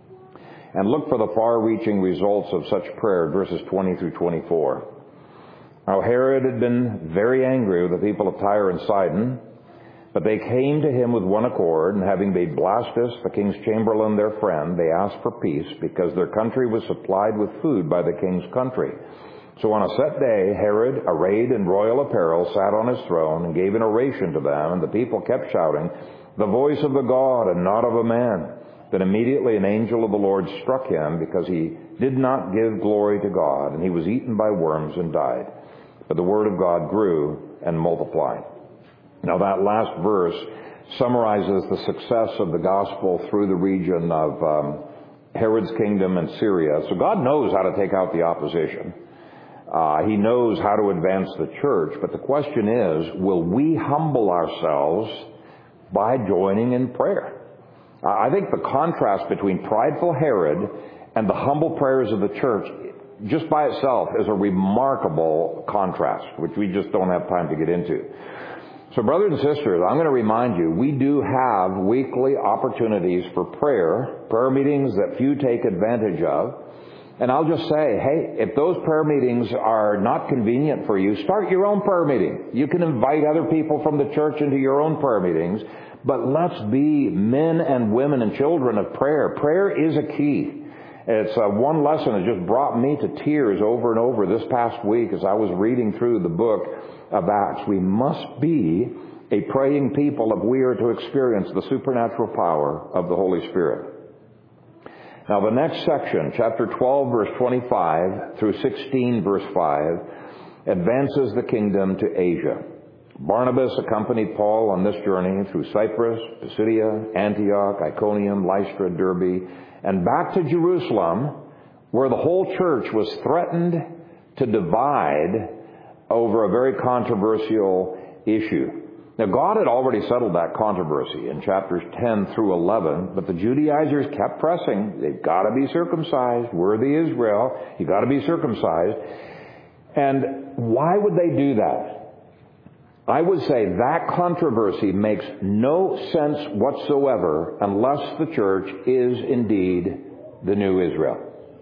A: And look for the far-reaching results of such prayer, verses twenty through twenty-four. Now Herod had been very angry with the people of Tyre and Sidon, but they came to him with one accord, and having made Blastus, the king's chamberlain, their friend, they asked for peace, because their country was supplied with food by the king's country. So on a set day, Herod, arrayed in royal apparel, sat on his throne and gave an oration to them, and the people kept shouting, "The voice of a God and not of a man." Then immediately an angel of the Lord struck him, because he did not give glory to God, and he was eaten by worms and died. But the word of God grew and multiplied. Now that last verse summarizes the success of the gospel through the region of um, Herod's kingdom and Syria. So God knows how to take out the opposition. Uh, he knows how to advance the church. But the question is, will we humble ourselves by joining in prayer? I think the contrast between prideful Herod and the humble prayers of the church just by itself is a remarkable contrast, which we just don't have time to get into. So brothers and sisters, I'm going to remind you, we do have weekly opportunities for prayer, prayer meetings that few take advantage of. And I'll just say, hey, if those prayer meetings are not convenient for you, start your own prayer meeting. You can invite other people from the church into your own prayer meetings. But let's be men and women and children of prayer. Prayer is a key. It's uh, one lesson that just brought me to tears over and over this past week as I was reading through the book of Acts. We must be a praying people if we are to experience the supernatural power of the Holy Spirit. Now the next section, chapter twelve, verse twenty-five through sixteen, verse five, advances the kingdom to Asia. Barnabas accompanied Paul on this journey through Cyprus, Pisidia, Antioch, Iconium, Lystra, Derbe, and back to Jerusalem, where the whole church was threatened to divide over a very controversial issue. Now, God had already settled that controversy in chapters ten through eleven, but the Judaizers kept pressing. They've got to be circumcised. We're the Israel. You've got to be circumcised. And why would they do that? I would say that controversy makes no sense whatsoever unless the church is indeed the new Israel.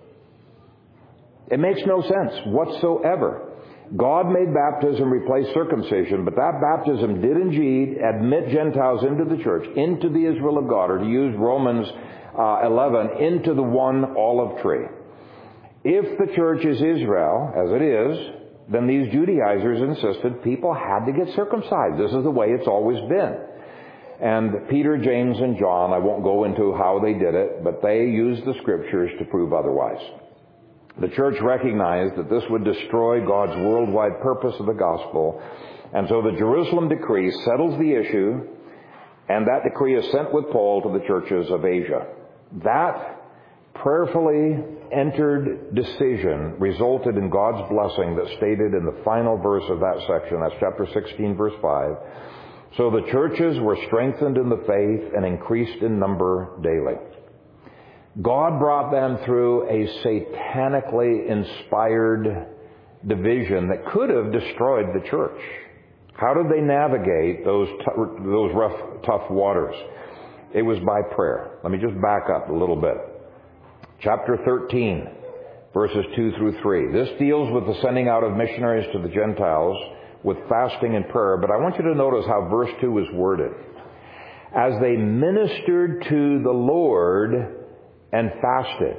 A: It makes no sense whatsoever. God made baptism replace circumcision, but that baptism did indeed admit Gentiles into the church, into the Israel of God, or to use Romans uh, eleven, into the one olive tree. If the church is Israel, as it is, then these Judaizers insisted people had to get circumcised. This is the way it's always been. And Peter, James, and John, I won't go into how they did it, but they used the scriptures to prove otherwise. The church recognized that this would destroy God's worldwide purpose of the gospel. And so the Jerusalem decree settles the issue, and that decree is sent with Paul to the churches of Asia. That prayerfully entered decision resulted in God's blessing that's stated in the final verse of that section. That's chapter sixteen, verse five. So the churches were strengthened in the faith and increased in number daily. God brought them through a satanically inspired division that could have destroyed the church. How did they navigate those t- those rough, tough waters? It was by prayer. Let me just back up a little bit. Chapter thirteen, verses two through three. This deals with the sending out of missionaries to the Gentiles with fasting and prayer, but I want you to notice how verse two is worded. As they ministered to the Lord and fasted.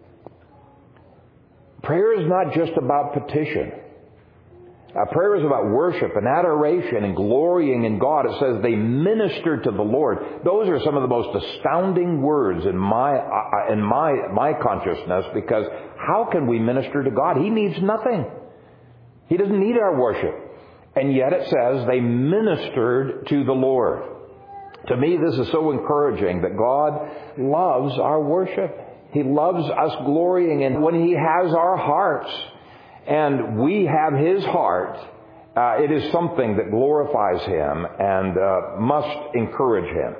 A: Prayer is not just about petition. Uh, prayer is about worship and adoration and glorying in God. It says they ministered to the Lord. Those are some of the most astounding words in my uh, in my my consciousness, because how can we minister to God? He needs nothing. He doesn't need our worship. And yet it says they ministered to the Lord. To me, this is so encouraging that God loves our worship. He loves us glorying in when He has our hearts. And we have His heart. Uh, it is something that glorifies Him and uh, must encourage Him.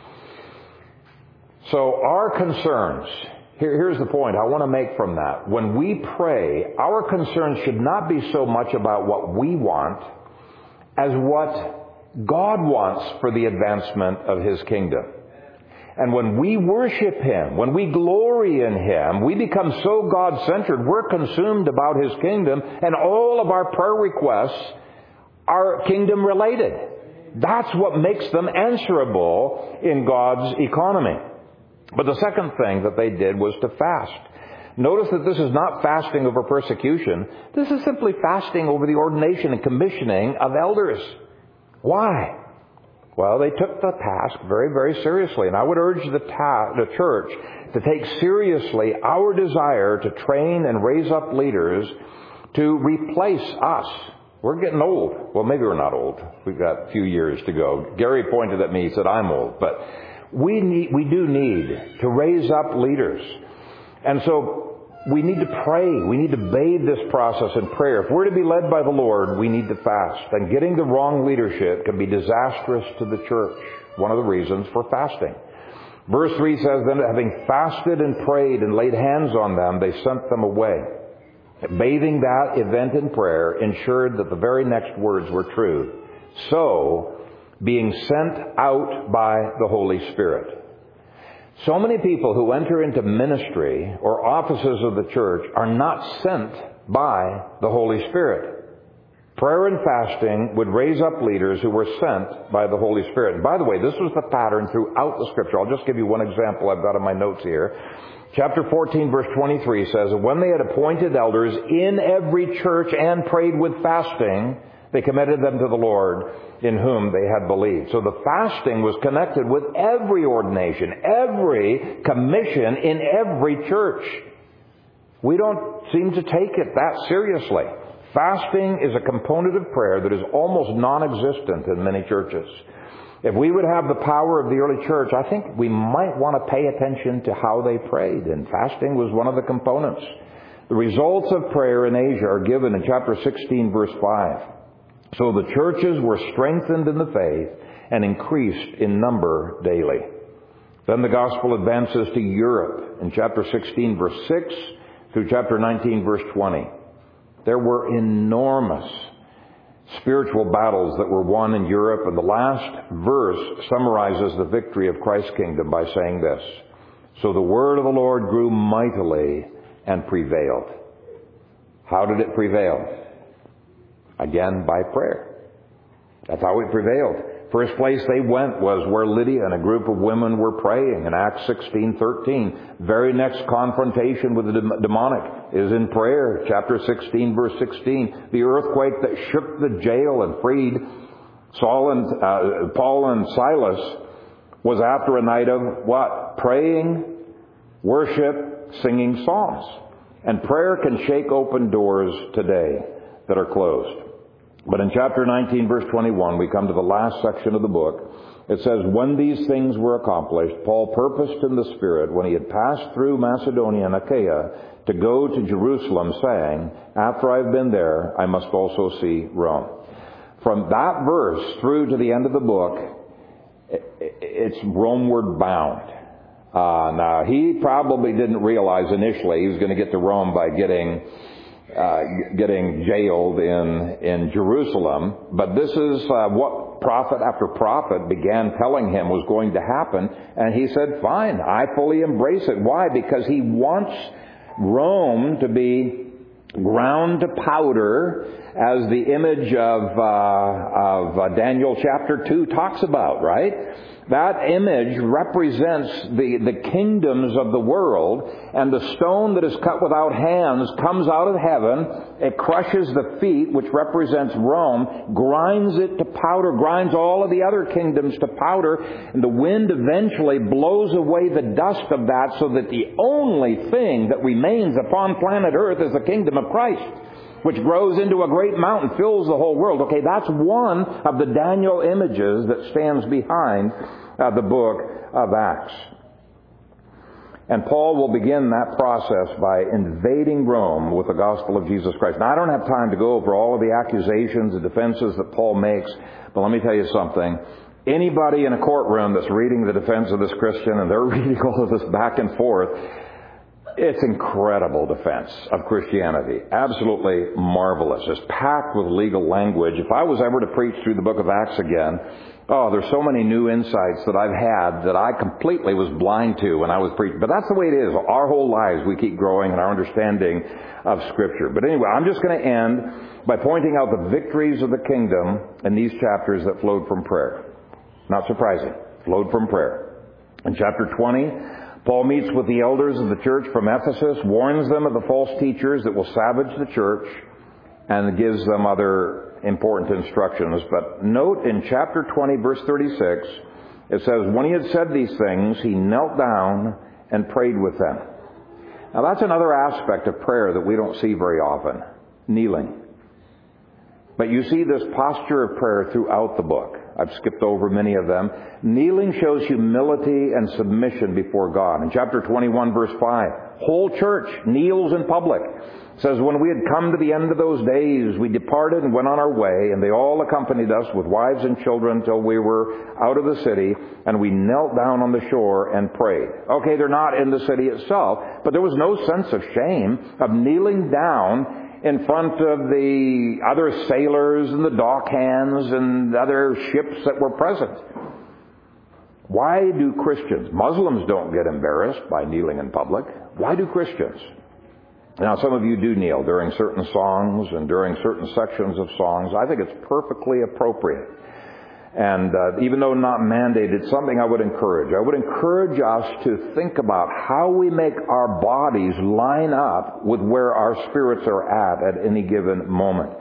A: So our concerns, here, here's the point I want to make from that. When we pray, our concerns should not be so much about what we want as what God wants for the advancement of His kingdom. And when we worship Him, when we glory in Him, we become so God-centered, we're consumed about His kingdom, and all of our prayer requests are kingdom-related. That's what makes them answerable in God's economy. But the second thing that they did was to fast. Notice that this is not fasting over persecution. This is simply fasting over the ordination and commissioning of elders. Why? Well, they took the task very, very seriously. And I would urge the, ta- the church to take seriously our desire to train and raise up leaders to replace us. We're getting old. Well, maybe we're not old. We've got a few years to go. Gary pointed at me. He said, I'm old. But we need, we do need to raise up leaders. And so we need to pray. We need to bathe this process in prayer. If we're to be led by the Lord, we need to fast. And getting the wrong leadership can be disastrous to the church. One of the reasons for fasting. Verse three says, then having fasted and prayed and laid hands on them, they sent them away. Bathing that event in prayer ensured that the very next words were true. So, being sent out by the Holy Spirit. So many people who enter into ministry or offices of the church are not sent by the Holy Spirit. Prayer and fasting would raise up leaders who were sent by the Holy Spirit. And by the way, this was the pattern throughout the Scripture. I'll just give you one example I've got in my notes here. Chapter fourteen, verse twenty-three says, when they had appointed elders in every church and prayed with fasting, they committed them to the Lord in whom they had believed. So the fasting was connected with every ordination, every commission in every church. We don't seem to take it that seriously. Fasting is a component of prayer that is almost non-existent in many churches. If we would have the power of the early church, I think we might want to pay attention to how they prayed, and fasting was one of the components. The results of prayer in Asia are given in chapter sixteen, verse five. So the churches were strengthened in the faith and increased in number daily. Then the gospel advances to Europe in chapter sixteen, verse six through chapter nineteen, verse twenty. There were enormous spiritual battles that were won in Europe, and the last verse summarizes the victory of Christ's kingdom by saying this: So the word of the Lord grew mightily and prevailed. How did it prevail? Again, by prayer. That's how it prevailed. First place they went was where Lydia and a group of women were praying in Acts sixteen thirteen. Very next confrontation with the demonic is in prayer, chapter sixteen, verse sixteen. The earthquake that shook the jail and freed Saul and uh, Paul and Silas was after a night of what? Praying, worship, singing psalms. And prayer can shake open doors today that are closed. But in chapter nineteen, verse twenty-one, we come to the last section of the book. It says, When these things were accomplished, Paul purposed in the Spirit, when he had passed through Macedonia and Achaia, to go to Jerusalem, saying, After I have been there, I must also see Rome. From that verse through to the end of the book, it's Romeward bound. Uh, now, he probably didn't realize initially he was going to get to Rome by getting uh, getting jailed in in Jerusalem. But this is uh, what prophet after prophet began telling him was going to happen. And he said, fine, I fully embrace it. Why? Because he wants Rome to be ground to powder, as the image of, uh, of uh, Daniel chapter two talks about, right? That image represents the, the kingdoms of the world, and the stone that is cut without hands comes out of heaven. It crushes the feet, which represents Rome, grinds it to powder, grinds all of the other kingdoms to powder, and the wind eventually blows away the dust of that, so that the only thing that remains upon planet Earth is the kingdom of Christ, which grows into a great mountain, fills the whole world. Okay, that's one of the Daniel images that stands behind uh, the book of Acts. And Paul will begin that process by invading Rome with the gospel of Jesus Christ. Now, I don't have time to go over all of the accusations and defenses that Paul makes, but let me tell you something. Anybody in a courtroom that's reading the defense of this Christian, and they're reading all of this back and forth, it's incredible defense of Christianity. Absolutely marvelous. It's packed with legal language. If I was ever to preach through the book of Acts again, oh, there's so many new insights that I've had that I completely was blind to when I was preaching. But that's the way it is. Our whole lives we keep growing in our understanding of Scripture. But anyway, I'm just going to end by pointing out the victories of the kingdom in these chapters that flowed from prayer. Not surprising. Flowed from prayer. In chapter twenty, Paul meets with the elders of the church from Ephesus, warns them of the false teachers that will savage the church, and gives them other important instructions. But note in chapter twenty, verse thirty-six, it says, When he had said these things, he knelt down and prayed with them. Now that's another aspect of prayer that we don't see very often, kneeling. But you see this posture of prayer throughout the book. I've skipped over many of them. Kneeling shows humility and submission before God. In chapter twenty-one, verse five, whole church kneels in public. It says, When we had come to the end of those days, we departed and went on our way, and they all accompanied us with wives and children till we were out of the city, and we knelt down on the shore and prayed. Okay, they're not in the city itself, but there was no sense of shame of kneeling down in front of the other sailors and the dock hands and other ships that were present. Why do Christians, Muslims don't get embarrassed by kneeling in public. Why do Christians? Now, some of you do kneel during certain songs and during certain sections of songs. I think it's perfectly appropriate. And uh, even though not mandated, it's something I would encourage. I would encourage us to think about how we make our bodies line up with where our spirits are at at any given moment.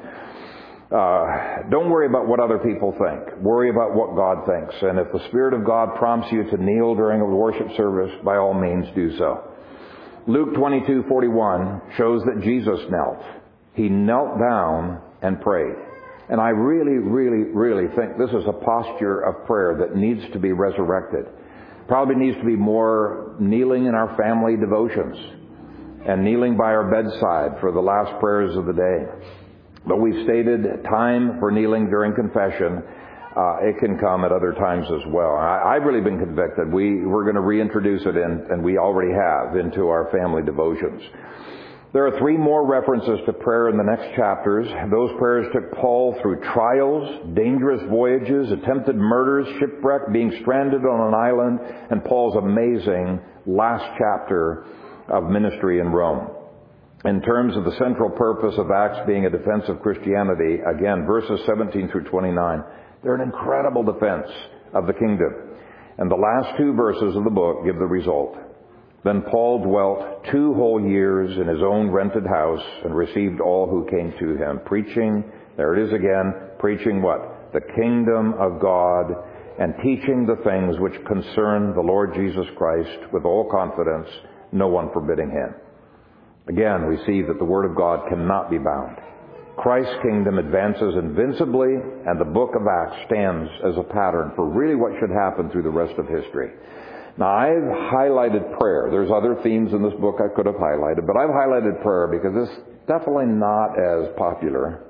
A: Uh, don't worry about what other people think. Worry about what God thinks. And if the Spirit of God prompts you to kneel during a worship service, by all means do so. Luke twenty-two forty-one shows that Jesus knelt. he knelt down and prayed. And I really, really, really think this is a posture of prayer that needs to be resurrected. Probably needs to be more kneeling in our family devotions and kneeling by our bedside for the last prayers of the day. But we've stated time for kneeling during confession. Uh, it can come at other times as well. I, I've really been convicted. We, we're going to reintroduce it in, and we already have, into our family devotions. There are three more references to prayer in the next chapters. Those prayers took Paul through trials, dangerous voyages, attempted murders, shipwreck, being stranded on an island, and Paul's amazing last chapter of ministry in Rome. In terms of the central purpose of Acts being a defense of Christianity, again, verses seventeen through twenty-nine, they're an incredible defense of the kingdom. And the last two verses of the book give the result. Then Paul dwelt two whole years in his own rented house and received all who came to him, preaching, there it is again, preaching what? The kingdom of God, and teaching the things which concern the Lord Jesus Christ with all confidence, no one forbidding him. Again, we see that the Word of God cannot be bound. Christ's kingdom advances invincibly, and the book of Acts stands as a pattern for really what should happen through the rest of history. Now, I've highlighted prayer. There's other themes in this book I could have highlighted, but I've highlighted prayer because it's definitely not as popular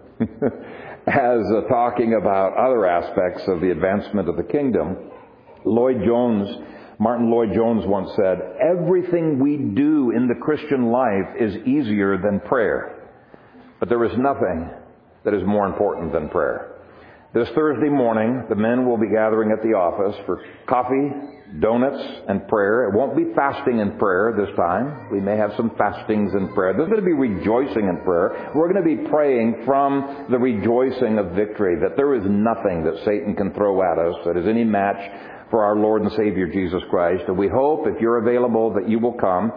A: as uh, talking about other aspects of the advancement of the kingdom. Lloyd Jones, Martin Lloyd Jones once said, everything we do in the Christian life is easier than prayer. But there is nothing that is more important than prayer. This Thursday morning, the men will be gathering at the office for coffee, donuts, and prayer. It won't be fasting and prayer this time. We may have some fastings and prayer. There's going to be rejoicing in prayer. We're going to be praying from the rejoicing of victory, that there is nothing that Satan can throw at us that is any match for our Lord and Savior Jesus Christ. And we hope, if you're available, that you will come.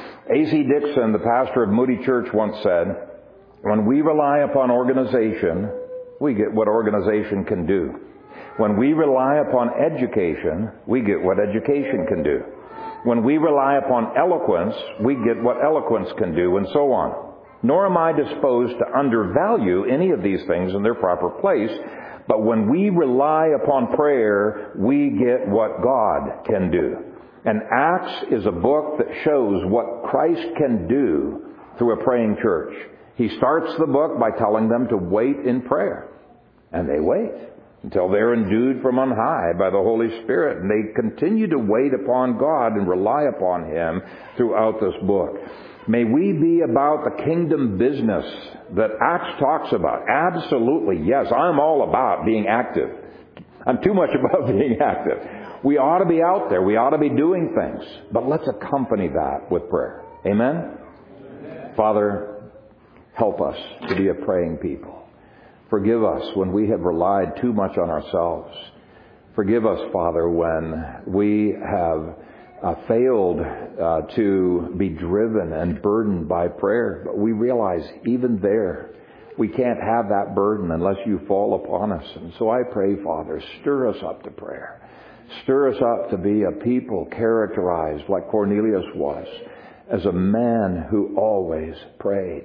A: A C Dixon, the pastor of Moody Church, once said, when we rely upon organization, we get what organization can do. When we rely upon education, we get what education can do. When we rely upon eloquence, we get what eloquence can do, and so on. Nor am I disposed to undervalue any of these things in their proper place, but when we rely upon prayer, we get what God can do. And Acts is a book that shows what Christ can do through a praying church. He starts the book by telling them to wait in prayer. And they wait until they're endued from on high by the Holy Spirit. And they continue to wait upon God and rely upon Him throughout this book. May we be about the kingdom business that Acts talks about. Absolutely, yes. I'm all about being active. I'm too much about being active. We ought to be out there. We ought to be doing things. But let's accompany that with prayer. Amen? Amen. Father, help us to be a praying people. Forgive us when we have relied too much on ourselves. Forgive us, Father, when we have uh, failed uh, to be driven and burdened by prayer. But we realize even there, we can't have that burden unless you fall upon us. And so I pray, Father, stir us up to prayer. Stir us up to be a people characterized like Cornelius was, as a man who always prayed.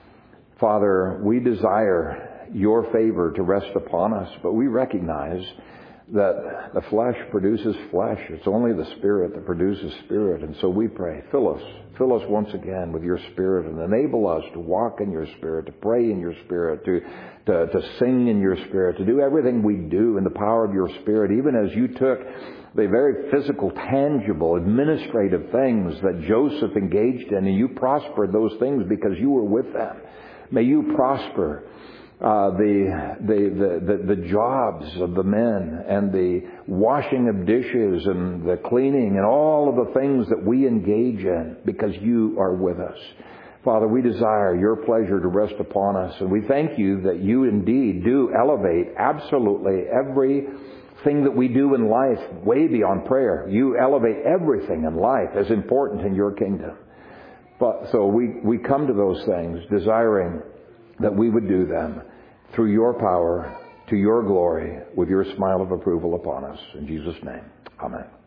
A: Father, we desire your favor to rest upon us, but we recognize that the flesh produces flesh. It's only the Spirit that produces Spirit. And so we pray, fill us, fill us once again with your Spirit, and enable us to walk in your Spirit, to pray in your Spirit, to, to, to sing in your Spirit, to do everything we do in the power of your Spirit, even as you took the very physical, tangible, administrative things that Joseph engaged in, and you prospered those things because you were with them. May you prosper Uh, the, the, the, the, the jobs of the men, and the washing of dishes, and the cleaning, and all of the things that we engage in because you are with us. Father, we desire your pleasure to rest upon us, and we thank you that you indeed do elevate absolutely everything that we do in life way beyond prayer. You elevate everything in life as important in your kingdom. But so we, we come to those things desiring that we would do them through your power, to your glory, with your smile of approval upon us. In Jesus' name, amen.